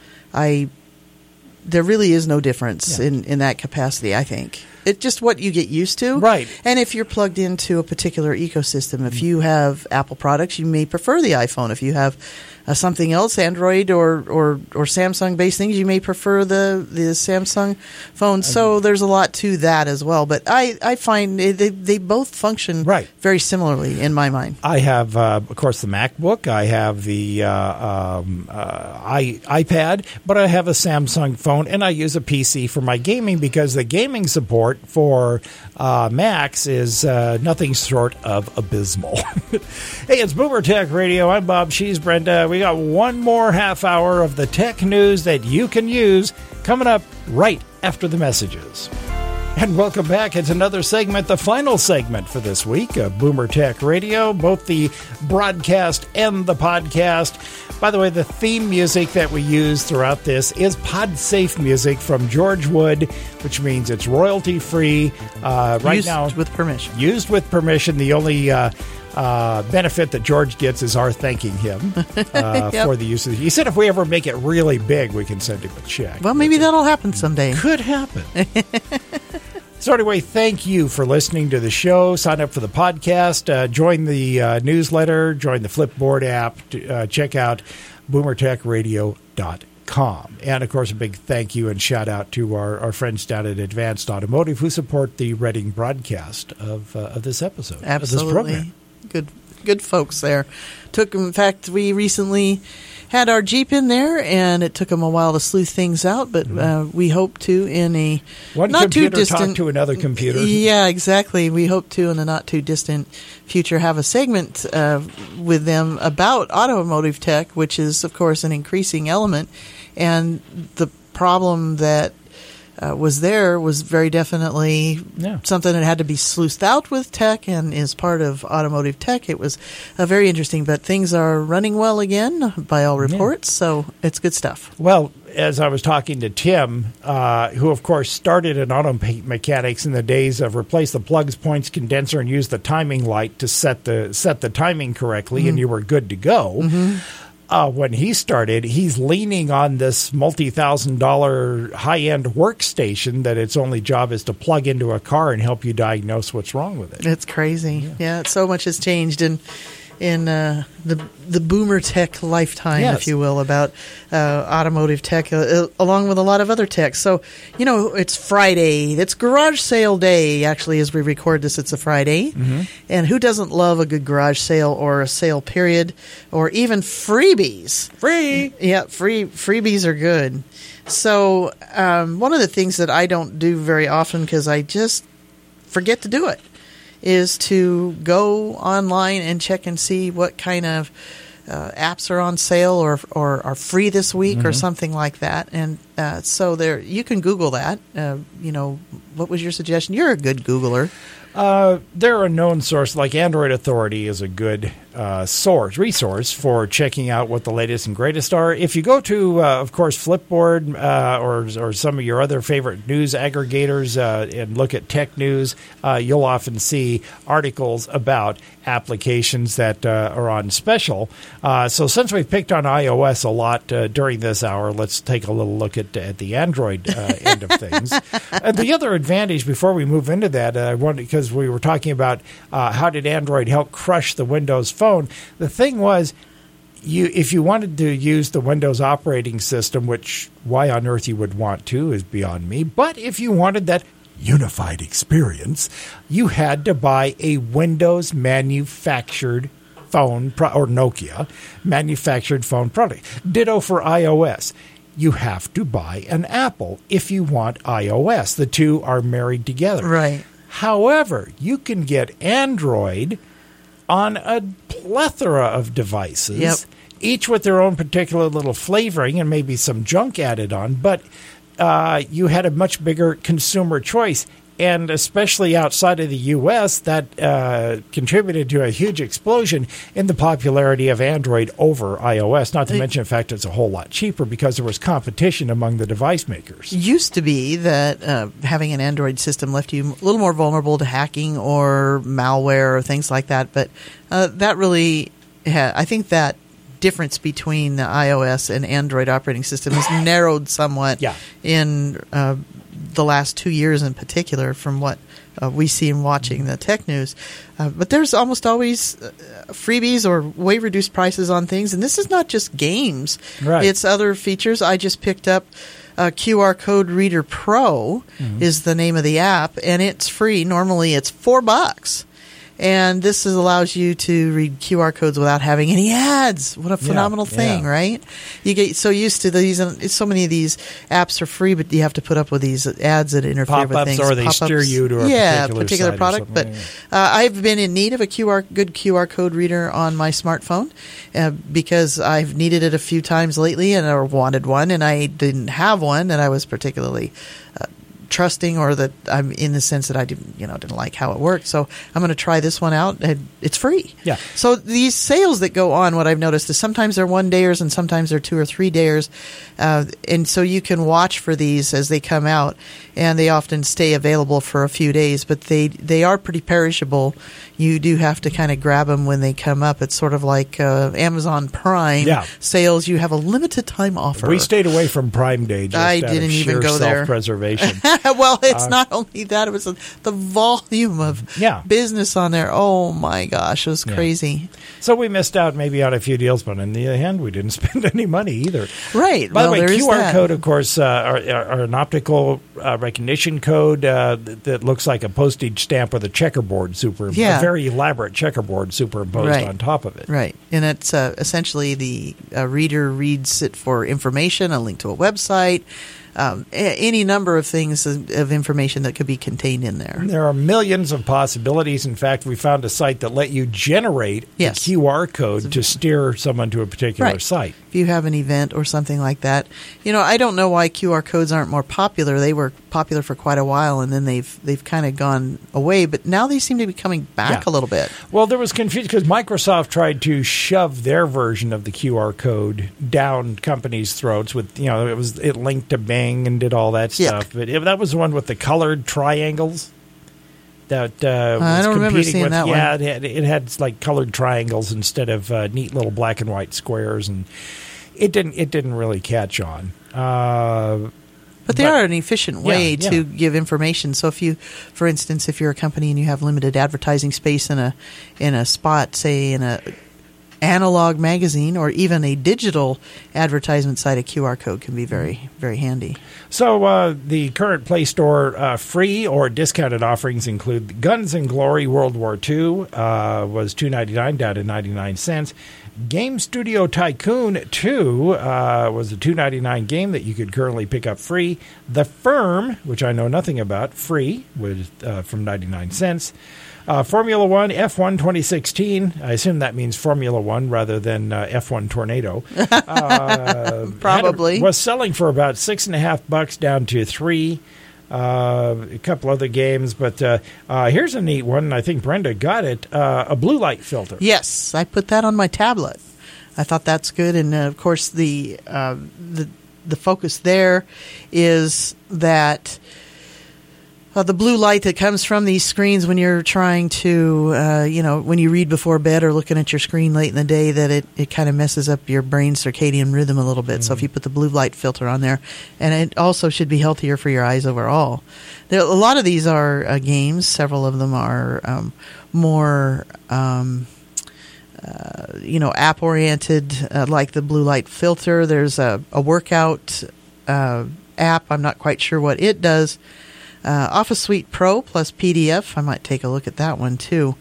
I there really is no difference yeah. in, in that capacity, I think. It's just what you get used to. Right. And if you're plugged into a particular ecosystem, if you have Apple products, you may prefer the iPhone. If you have uh, something else, Android or, or, or Samsung-based things, you may prefer the, the Samsung phone. So there's a lot to that as well. But I, I find they, they both function right. very similarly in my mind. I have, uh, of course, the MacBook. I have the uh, um, uh, I, iPad. But I have a Samsung phone, and I use a P C for my gaming because the gaming support for uh, Macs is uh, nothing short of abysmal. Hey, it's Boomer Tech Radio. I'm Bob. She's Brenda. We got one more half hour of the tech news that you can use coming up right after the messages. And welcome back. It's another segment, the final segment for this week of Boomer Tech Radio, both the broadcast and the podcast. By the way, the theme music that we use throughout this is PodSafe music from George Wood, which means it's royalty-free. Uh, right used now, with permission. Used with permission. The only uh, uh, benefit that George gets is our thanking him uh, yep. for the use of it. He said if we ever make it really big, we can send him a check. Well, maybe that'll happen someday. Could happen. So anyway, thank you for listening to the show. Sign up for the podcast. Uh, join the uh, newsletter. Join the Flipboard app. To, uh, check out boomer tech radio dot com. And, of course, a big thank you and shout-out to our, our friends down at Advanced Automotive who support the Reading broadcast of, uh, of this episode, Absolutely. of this program. Good, good folks there. Took, in fact, we recently had our Jeep in there, and it took them a while to sleuth things out, but mm-hmm. uh, we hope to in a One not computer too distant talk to another computer. Yeah, exactly. We hope to in the not too distant future have a segment uh, with them about automotive tech, which is, of course, an increasing element, and the problem that Uh, was there was very definitely yeah. something that had to be sleuthed out with tech and is part of automotive tech. It was uh, very interesting, but things are running well again by all reports, yeah. so it's good stuff. Well, as I was talking to Tim, uh, who, of course, started in auto mechanics in the days of replace the plugs, points, condenser, and use the timing light to set the set the timing correctly, mm-hmm. and you were good to go. Mm-hmm. Uh, when he started, he's leaning on this multi-thousand dollar high-end workstation that its only job is to plug into a car and help you diagnose what's wrong with it. It's crazy. Yeah, yeah so much has changed in in uh, the the boomer tech lifetime, yes. if you will, about uh, automotive tech, uh, along with a lot of other tech. So, you know, it's Friday. It's garage sale day, actually, as we record this. It's a Friday. Mm-hmm. And who doesn't love a good garage sale or a sale period or even freebies? Free! Yeah, free freebies are good. So um, one of the things that I don't do very often because I just forget to do it is to go online and check and see what kind of uh, apps are on sale or or are free this week mm-hmm. or something like that. And uh, so there, you can Google that. Uh, you know, what was your suggestion? You're a good Googler. Uh, there are known sources, like Android Authority is a good uh, source resource for checking out what the latest and greatest are. If you go to, uh, of course, Flipboard uh, or or some of your other favorite news aggregators uh, and look at tech news, uh, you'll often see articles about applications that uh, are on special. Uh, so since we've picked on iOS a lot uh, during this hour, let's take a little look at, at the Android uh, end of things. Uh, the other advantage, before we move into that, uh, I wanted because we were talking about uh, how did Android help crush the Windows Phone. The thing was, you if you wanted to use the Windows operating system, which why on earth you would want to is beyond me, but if you wanted that unified experience, you had to buy a Windows manufactured phone pro- or Nokia manufactured phone product. Ditto for iOS. You have to buy an Apple if you want iOS. The two are married together. Right. However, you can get Android on a plethora of devices, yep. each with their own particular little flavoring and maybe some junk added on, but uh, you had a much bigger consumer choice. And especially outside of the U S, that uh, contributed to a huge explosion in the popularity of Android over iOS, not to mention the fact it's a whole lot cheaper because there was competition among the device makers. It used to be that uh, having an Android system left you a little more vulnerable to hacking or malware or things like that, but uh, that really, ha- I think that difference between the iOS and Android operating system has narrowed somewhat yeah. in uh, the last two years in particular from what uh, we see in watching the tech news. Uh, but there's almost always uh, freebies or way reduced prices on things. And this is not just games. Right. It's other features. I just picked up uh, Q R Code Reader Pro mm-hmm. is the name of the app, and it's free. Normally it's four bucks. And this is, allows you to read Q R codes without having any ads. What a phenomenal yeah, thing, yeah. right? You get so used to these. And so many of these apps are free, but you have to put up with these ads that interfere Pop-ups with things. or they Pop-ups. steer you to a yeah, particular, particular site product. But uh, I've been in need of a Q R good Q R code reader on my smartphone uh, because I've needed it a few times lately, and I wanted one, and I didn't have one, and I was particularly Uh, trusting, or that I'm in the sense that I didn't, you know, didn't like how it worked. So I'm going to try this one out, and it's free. Yeah. So these sales that go on, what I've noticed is sometimes they're one dayers and sometimes they're two or three dayers, uh, and so you can watch for these as they come out, and they often stay available for a few days, but they they are pretty perishable. You do have to kind of grab them when they come up. It's sort of like uh, Amazon Prime yeah. sales. You have a limited time offer. We stayed away from Prime Day just I out didn't of even sheer go there. self-preservation. Well, it's Uh, not only that; it was a, the volume of yeah. business on there. Oh my gosh, it was Yeah. crazy. So we missed out maybe on a few deals, but on the other hand, we didn't spend any money either. Right. By well, the way, there is Q R that. code, of course, uh, are, are an optical uh, recognition code uh, that, that looks like a postage stamp with a checkerboard superimposed, Yeah. a very elaborate checkerboard superimposed Right. on top of it. Right, and it's uh, essentially the uh, reader reads it for information, a link to a website, um, a- any number of things of, of information that could be contained in there. There are millions of possibilities. In fact, we found a site that let you generate Yes. a Q R code to steer someone to a particular Right. site. If you have an event or something like that, you know, I don't know why Q R codes aren't more popular. They were popular for quite a while, and then they've they've kind of gone away. But now they seem to be coming back Yeah. a little bit. Well, there was confusion because Microsoft tried to shove their version of the Q R code down companies' throats with, you know, it was it linked to Bing and did all that Yeah. stuff. But it, that was the one with the colored triangles that uh, was I don't remember competing seeing with. that yeah, one. it had, it had like colored triangles instead of uh, neat little black and white squares, and it didn't it didn't really catch on. Uh, But they But- are an efficient way Yeah, to yeah. give information. So if you, for instance, if you're a company and you have limited advertising space in a in a spot, say in a analog magazine or even a digital advertisement site, a Q R code can be very, very handy. So uh, the current Play Store uh, free or discounted offerings include Guns and Glory World War Two uh, was two ninety-nine down to ninety-nine cents. Game Studio Tycoon two uh, was a two ninety-nine game that you could currently pick up free. The Firm, which I know nothing about, free was uh, from ninety-nine cents. Uh, Formula One F one twenty sixteen, I assume that means Formula One rather than uh, F one Tornado. Uh, Probably. had a- was selling for about six and a half bucks down to three. Uh, a couple other games, but uh, uh, here's a neat one. I think Brenda got it. Uh, a blue light filter. Yes, I put that on my tablet. I thought that's good, and uh, of course the uh, the the focus there is that uh, the blue light that comes from these screens when you're trying to, uh, you know, when you read before bed or looking at your screen late in the day, that it, it kind of messes up your brain circadian rhythm a little bit. Mm-hmm. So if you put the blue light filter on there, and it also should be healthier for your eyes overall. There, a lot of these are uh, games. Several of them are um, more. Um, uh, you know, app-oriented, uh, like the blue light filter. There's a, a workout uh, app. I'm not quite sure what it does. Uh, Office Suite Pro plus P D F. I might take a look at that one, too.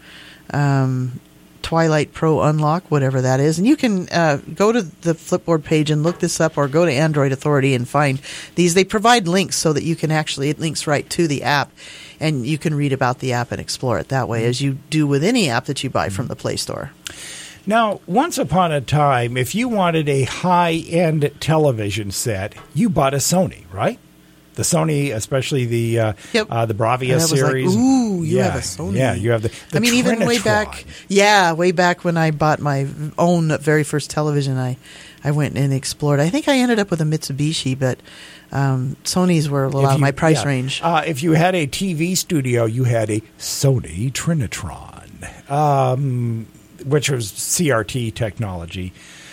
Um, Twilight Pro Unlock, whatever that is. And you can uh, go to the Flipboard page and look this up, or go to Android Authority and find these. They provide links so that you can actually, it links right to the app, and you can read about the app and explore it that way, as you do with any app that you buy from the Play Store. Now, once upon a time, if you wanted a high-end television set, you bought a Sony, right? The Sony, especially the uh, yep. uh, the Bravia series. Like, ooh, you yeah, have a Sony. Yeah, you have the, the I mean, even way back, yeah, way back when I bought my own very first television, I, I went and explored. I think I ended up with a Mitsubishi, but um, Sony's were a lot of my price yeah. range. Uh, if you had a T V studio, you had a Sony Trinitron, um, which was C R T technology.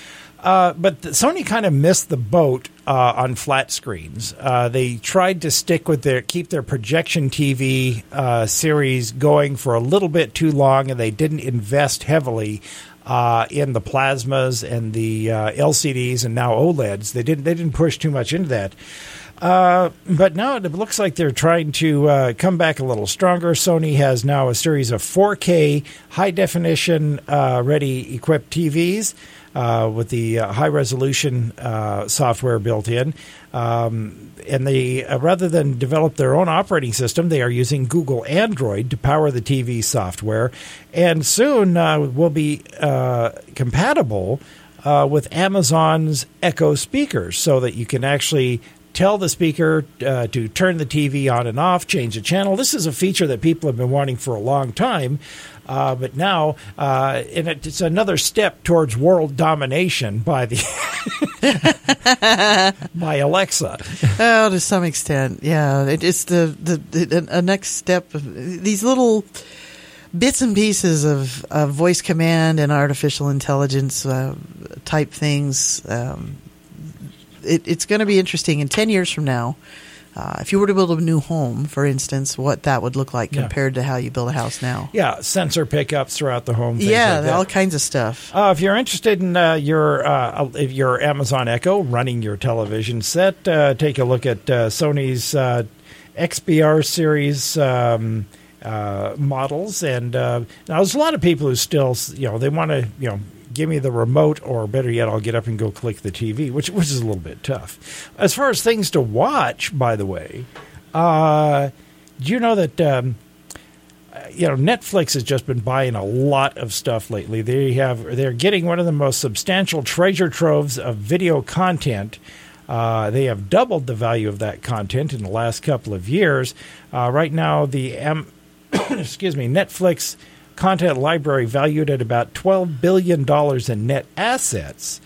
Uh, but the, Sony kind of missed the boat uh, on flat screens. Uh, they tried to stick with their keep their projection T V uh, series going for a little bit too long, and they didn't invest heavily uh, in the plasmas and the uh, L C Ds and now OLEDs. They didn't they didn't push too much into that. Uh, but now it looks like they're trying to uh, come back a little stronger. Sony has now a series of four K high-definition uh, ready equipped T Vs uh, with the uh, high-resolution uh, software built in. Um, and they, uh, rather than develop their own operating system, they are using Google Android to power the T V software. And soon uh, will be uh, compatible uh, with Amazon's Echo speakers, so that you can actually tell the speaker uh, to turn the T V on and off, change the channel. This is a feature that people have been wanting for a long time, uh, but now uh, and it, it's another step towards world domination by the by Alexa. Oh, to some extent, yeah. It, it's the the, the a next step of these little bits and pieces of, of voice command and artificial intelligence uh, type things. Um, It, it's going to be interesting in ten years from now. Uh, if you were to build a new home, for instance, what that would look like yeah. compared to how you build a house now. Yeah, sensor pickups throughout the home. Yeah, like that. all kinds of stuff. Uh, if you're interested in uh, your uh, if your Amazon Echo running your television set, uh, take a look at uh, Sony's uh, X B R series um, uh, models. And uh, now there's a lot of people who still, you know, they want to, you know, give me the remote, or better yet, I'll get up and go click the T V, which which is a little bit tough. As far as things to watch, by the way, uh, do you know that um, you know Netflix has just been buying a lot of stuff lately? They have they're getting one of the most substantial treasure troves of video content. Uh, they have doubled the value of that content in the last couple of years. Uh, right now, the um, excuse me, Netflix content library valued at about twelve billion dollars in net assets,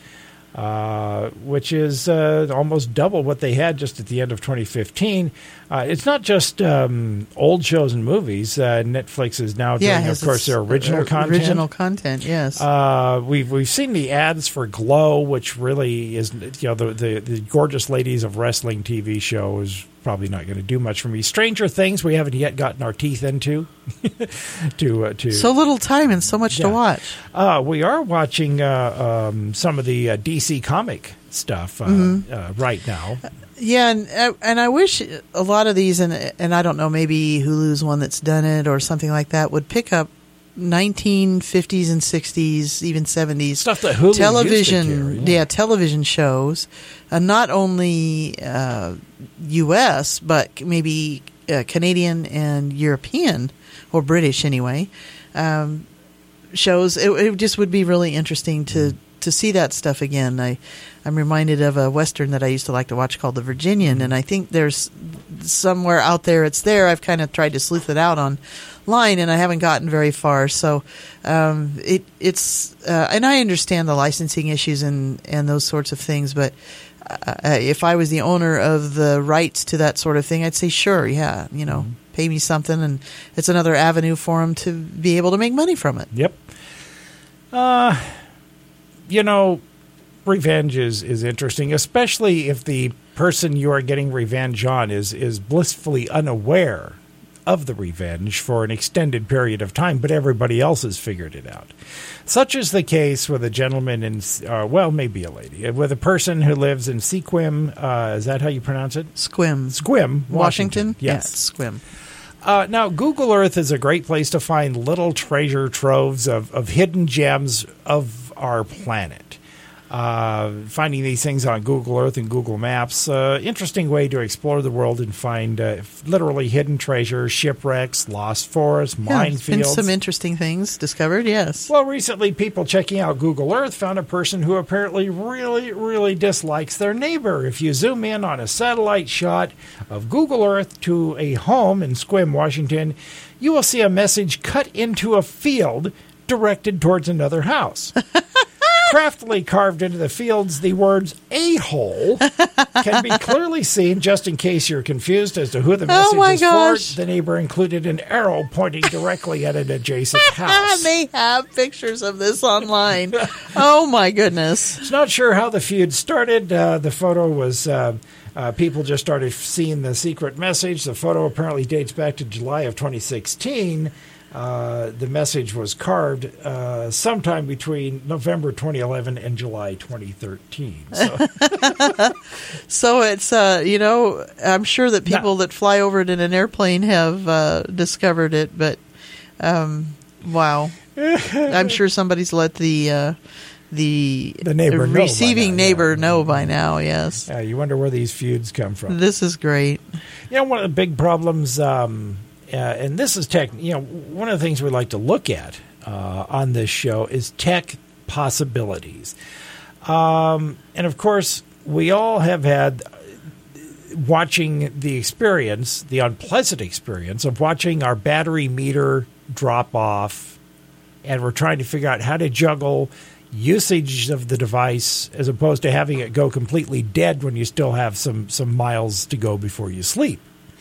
uh, which is uh, almost double what they had just at the end of twenty fifteen. Uh, it's not just um, old shows and movies. Uh, Netflix is now doing, yeah, of course, their original uh, content. Original content, yes. Uh, we've we've seen the ads for Glow, which really is, you know, the the, the Gorgeous Ladies of Wrestling T V show is probably not going to do much for me. Stranger Things, we haven't yet gotten our teeth into. to uh, to so little time and so much yeah. to watch. Uh, we are watching uh, um, some of the uh, D C comic stuff uh, mm-hmm. uh, right now. Yeah, and and I wish a lot of these, and and I don't know, maybe Hulu's one that's done it or something like that, would pick up nineteen fifties and sixties, even seventies stuff that Hulu television, used to carry, yeah. yeah, television shows, uh, not only uh, U S but maybe uh, Canadian and European or British anyway um, shows. It, it just would be really interesting to. Mm. to see that stuff again. I, I'm reminded of a Western that I used to like to watch called The Virginian, and I think there's somewhere out there it's there. I've kind of tried to sleuth it out online, and I haven't gotten very far. So um, it, it's, uh, and I understand the licensing issues and, and those sorts of things, but uh, if I was the owner of the rights to that sort of thing, I'd say, sure, yeah, you know, mm-hmm. pay me something, and it's another avenue for them to be able to make money from it. Yep. Uh... You know, revenge is, is interesting, especially if the person you are getting revenge on is, is blissfully unaware of the revenge for an extended period of time, but everybody else has figured it out. Such is the case with a gentleman in, uh, well, maybe a lady, with a person who lives in Sequim. Uh, is that how you pronounce it? Sequim. Sequim, Washington. Washington? Yes. Yeah, Sequim. Uh, now, Google Earth is a great place to find little treasure troves of, of hidden gems of our planet. Uh, finding these things on Google Earth and Google Maps, uh, interesting way to explore the world and find uh, literally hidden treasure, shipwrecks, lost forests, Yeah, there's been minefields. some interesting things discovered, yes. Well, recently, people checking out Google Earth found a person who apparently really, really dislikes their neighbor. If you zoom in on a satellite shot of Google Earth to a home in Sequim, Washington, you will see a message cut into a field directed towards another house. Craftily carved into the fields, the words "a-hole" can be clearly seen. Just in case you're confused as to who the message Oh my is gosh. for, the neighbor included an arrow pointing directly at an adjacent house. They have pictures of this online. Oh, my goodness. It's not sure how the feud started. Uh, the photo was... Uh, Uh, people just started seeing the secret message. The photo apparently dates back to July of twenty sixteen. Uh, the message was carved uh, sometime between November twenty eleven and July twenty thirteen. So, So it's, uh, you know, I'm sure that people that fly over it in an airplane have uh, discovered it, but um, wow. I'm sure somebody's let the... Uh, The, The neighbor know by receiving now, neighbor yeah. know by now, yes. uh, you wonder where these feuds come from. This is great. You know, one of the big problems, um, uh, and this is tech, you know, one of the things we like to look at uh, on this show is tech possibilities. Um, and of course, we all have had watching the experience, the unpleasant experience of watching our battery meter drop off, and we're trying to figure out how to juggle usage of the device as opposed to having it go completely dead when you still have some, some miles to go before you sleep.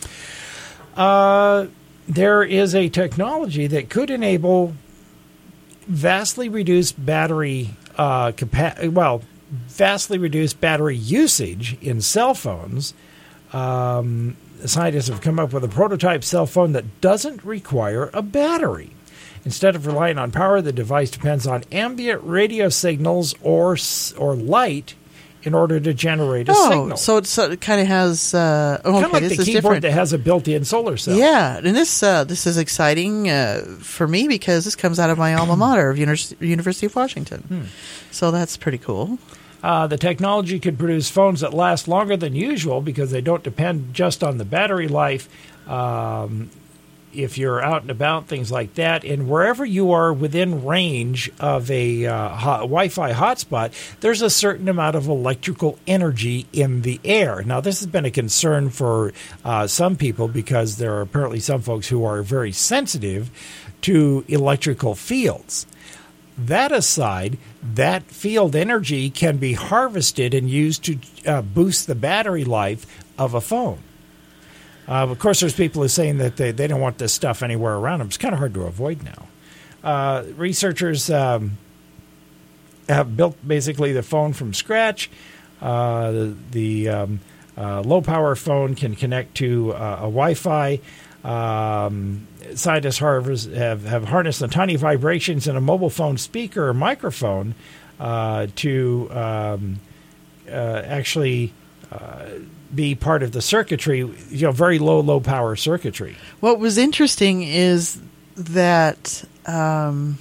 Uh, there is a technology that could enable vastly reduced battery uh, capa- well, vastly reduced battery usage in cell phones. Um, scientists have come up with a prototype cell phone that doesn't require a battery. Instead of relying on power, the device depends on ambient radio signals or or light in order to generate a oh, signal. so it's, uh, it kind of has... Uh, oh, Kind okay, of like this the is keyboard different. that has a built-in solar cell. Yeah, and this uh, this is exciting uh, for me because this comes out of my alma mater of Univers- University of Washington. Hmm. So that's pretty cool. Uh, the technology could produce phones that last longer than usual because they don't depend just on the battery life. Um, if you're out and about, things like that, and wherever you are within range of a uh, hot, Wi-Fi hotspot, there's a certain amount of electrical energy in the air. Now, this has been a concern for uh, some people because there are apparently some folks who are very sensitive to electrical fields. That aside, that field energy can be harvested and used to uh, boost the battery life of a phone. Uh, of course, there's people who are saying that they, they don't want this stuff anywhere around them. It's kind of hard to avoid now. Uh, researchers um, have built basically the phone from scratch. Uh, the the um, uh, low-power phone can connect to uh, a Wi-Fi. Um, scientists have, have harnessed the tiny vibrations in a mobile phone speaker or microphone uh, to um, uh, actually... Uh, be part of the circuitry, you know, very low, low power circuitry. What was interesting is that um,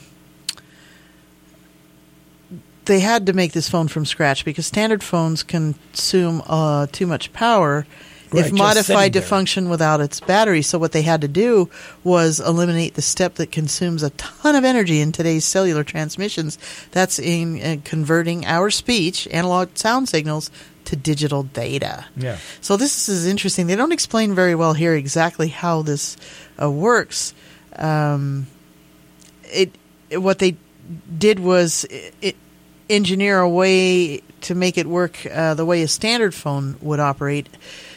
they had to make this phone from scratch because standard phones consume uh, too much power Right, if just modified to sitting there. function without its battery. So what they had to do was eliminate the step that consumes a ton of energy in today's cellular transmissions. That's in uh, converting our speech, analog sound signals, to digital data. Yeah. So this is interesting. They don't explain very well here exactly how this uh, works. Um, it, it what they did was it, it engineer a way to make it work uh, the way a standard phone would operate.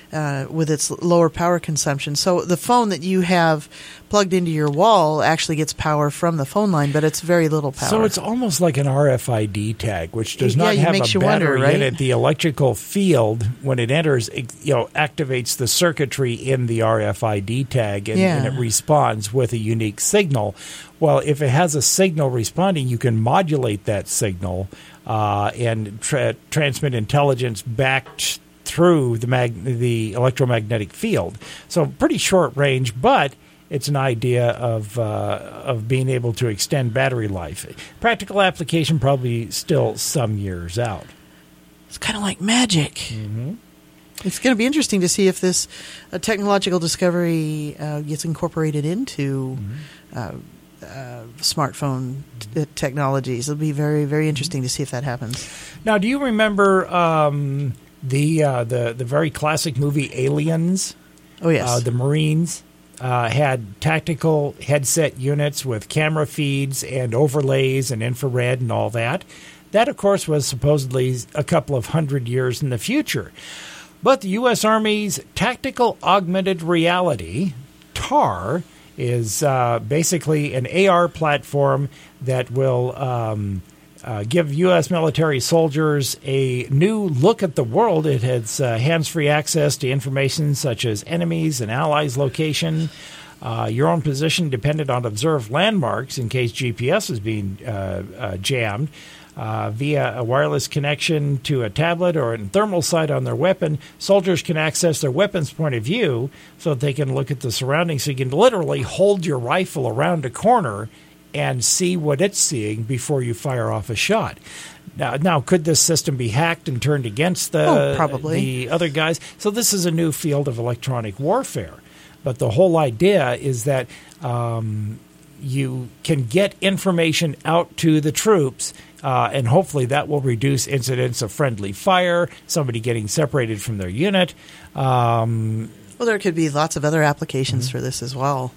uh, with its lower power consumption. So the phone that you have plugged into your wall actually gets power from the phone line, but it's very little power. So it's almost like an R F I D tag, which does Yeah, not it have makes a you wonder, battery right? in it. The electrical field, when it enters, it, you know, activates the circuitry in the R F I D tag, and, Yeah. and it responds with a unique signal. Well, if it has a signal responding, you can modulate that signal uh, and tra- transmit intelligence back t- through the mag- the electromagnetic field. So pretty short range, but it's an idea of uh, of being able to extend battery life. Practical application probably still some years out. It's kind of like magic. Mm-hmm. It's going to be interesting to see if this uh, technological discovery uh, gets incorporated into mm-hmm. uh, uh, smartphone t- technologies. It'll be very, very interesting to see if that happens. Now, do you remember um, the uh, the the very classic movie Aliens? Oh yes, uh, the Marines uh, had tactical headset units with camera feeds and overlays and infrared and all that. That, of course, was supposedly a couple of hundred years in the future. But the U S. Army's Tactical Augmented Reality, T A R, is uh, basically an A R platform that will um, uh, give U S military soldiers a new look at the world. It has uh, hands-free access to information such as enemies and allies' location, uh, your own position dependent on observed landmarks in case G P S is being uh, uh, jammed. Uh, via a wireless connection to a tablet or a thermal sight on their weapon, soldiers can access their weapon's point of view so that they can look at the surroundings. So you can literally hold your rifle around a corner and see what it's seeing before you fire off a shot. Now, now could this system be hacked and turned against the, oh, probably. the other guys? So this is a new field of electronic warfare. But the whole idea is that um, you can get information out to the troops, Uh, and hopefully that will reduce incidents of friendly fire, somebody getting separated from their unit. Um, well, there could be lots of other applications mm-hmm. for this as well.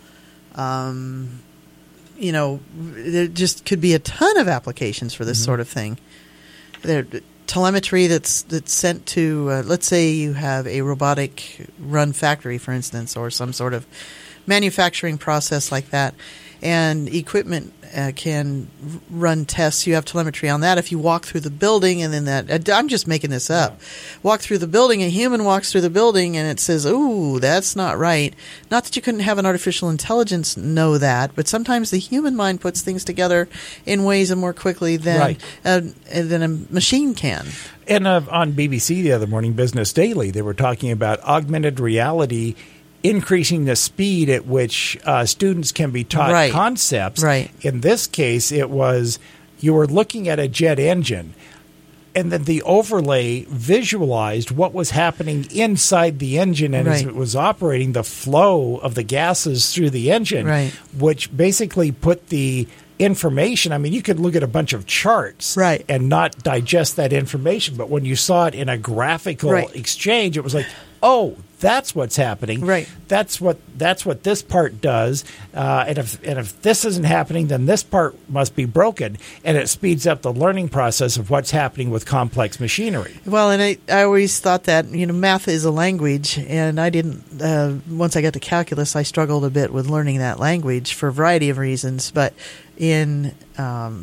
Um, you know, there just could be a ton of applications for this mm-hmm. sort of thing. There, telemetry that's that's sent to, uh, let's say you have a robotic run factory, for instance, or some sort of manufacturing process like that, and equipment uh, can run tests. You have telemetry on that. If you walk through the building and then that, I'm just making this up, walk through the building, a human walks through the building and it says, ooh, that's not right. Not that you couldn't have an artificial intelligence know that, but sometimes the human mind puts things together in ways and more quickly than, right. uh, than a machine can. And uh, on B B C the other morning, Business Daily, they were talking about augmented reality increasing the speed at which uh, students can be taught right. concepts. Right. In this case, it was you were looking at a jet engine, and then the overlay visualized what was happening inside the engine, and right. as it was operating, the flow of the gases through the engine, right. which basically put the information. I mean, you could look at a bunch of charts right. and not digest that information, but when you saw it in a graphical right. exchange, it was like, oh, that's what's happening. Right. That's what that's what this part does. Uh, and if and if this isn't happening, then this part must be broken. And it speeds up the learning process of what's happening with complex machinery. Well, and I, I always thought that, you know, math is a language, and I didn't, uh, once I got to calculus, I struggled a bit with learning that language for a variety of reasons. But in um,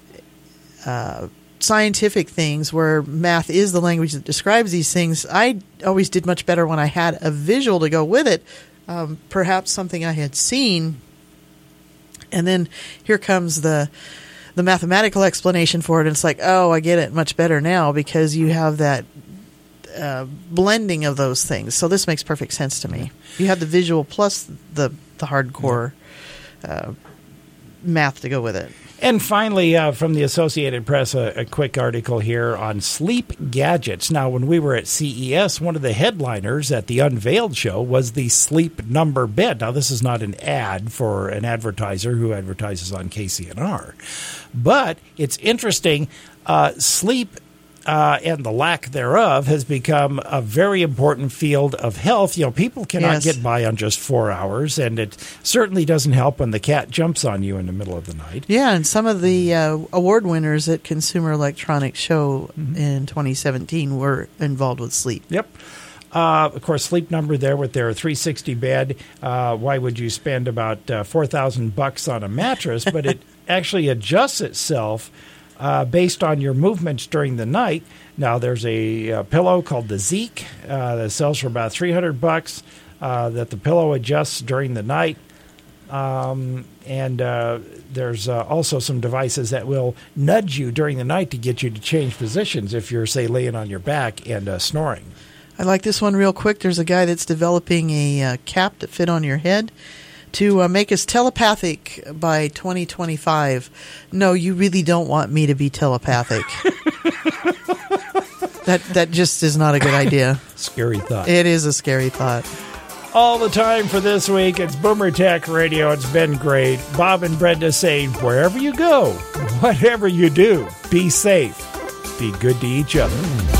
uh, scientific things where math is the language that describes these things, I always did much better when I had a visual to go with it, um, perhaps something I had seen. And then here comes the the mathematical explanation for it, and it's like, oh, I get it much better now because you have that uh, blending of those things. So this makes perfect sense to me. You have the visual plus the, the hardcore uh, math to go with it. And finally, uh, from the Associated Press, a, a quick article here on sleep gadgets. Now, when we were at C E S, one of the headliners at the Unveiled show was the Sleep Number bed. Now, this is not an ad for an advertiser who advertises on K C N R, but it's interesting. Uh, sleep Uh, and the lack thereof has become a very important field of health. You know, people cannot yes. get by on just four hours, and it certainly doesn't help when the cat jumps on you in the middle of the night. Yeah, and some of the uh, award winners at Consumer Electronics Show mm-hmm. in twenty seventeen were involved with sleep. Yep. Uh, of course, Sleep Number there with their three sixty bed. Uh, why would you spend about uh, four thousand bucks on a mattress? But it actually adjusts itself uh, based on your movements during the night. Now, there's a, a pillow called the Zeek uh, that sells for about three hundred bucks uh, that the pillow adjusts during the night. Um, and uh, there's uh, also some devices that will nudge you during the night to get you to change positions if you're, say, laying on your back and uh, snoring. I like this one real quick. There's a guy that's developing a uh, cap to fit on your head to uh, make us telepathic by twenty twenty-five. No, you really don't want me to be telepathic. that that just is not a good idea. Scary thought. It is a scary thought. All the time for this week. It's Boomer Tech Radio. It's been great. Bob and Brenda saying, wherever you go, whatever you do, be safe. Be good to each other.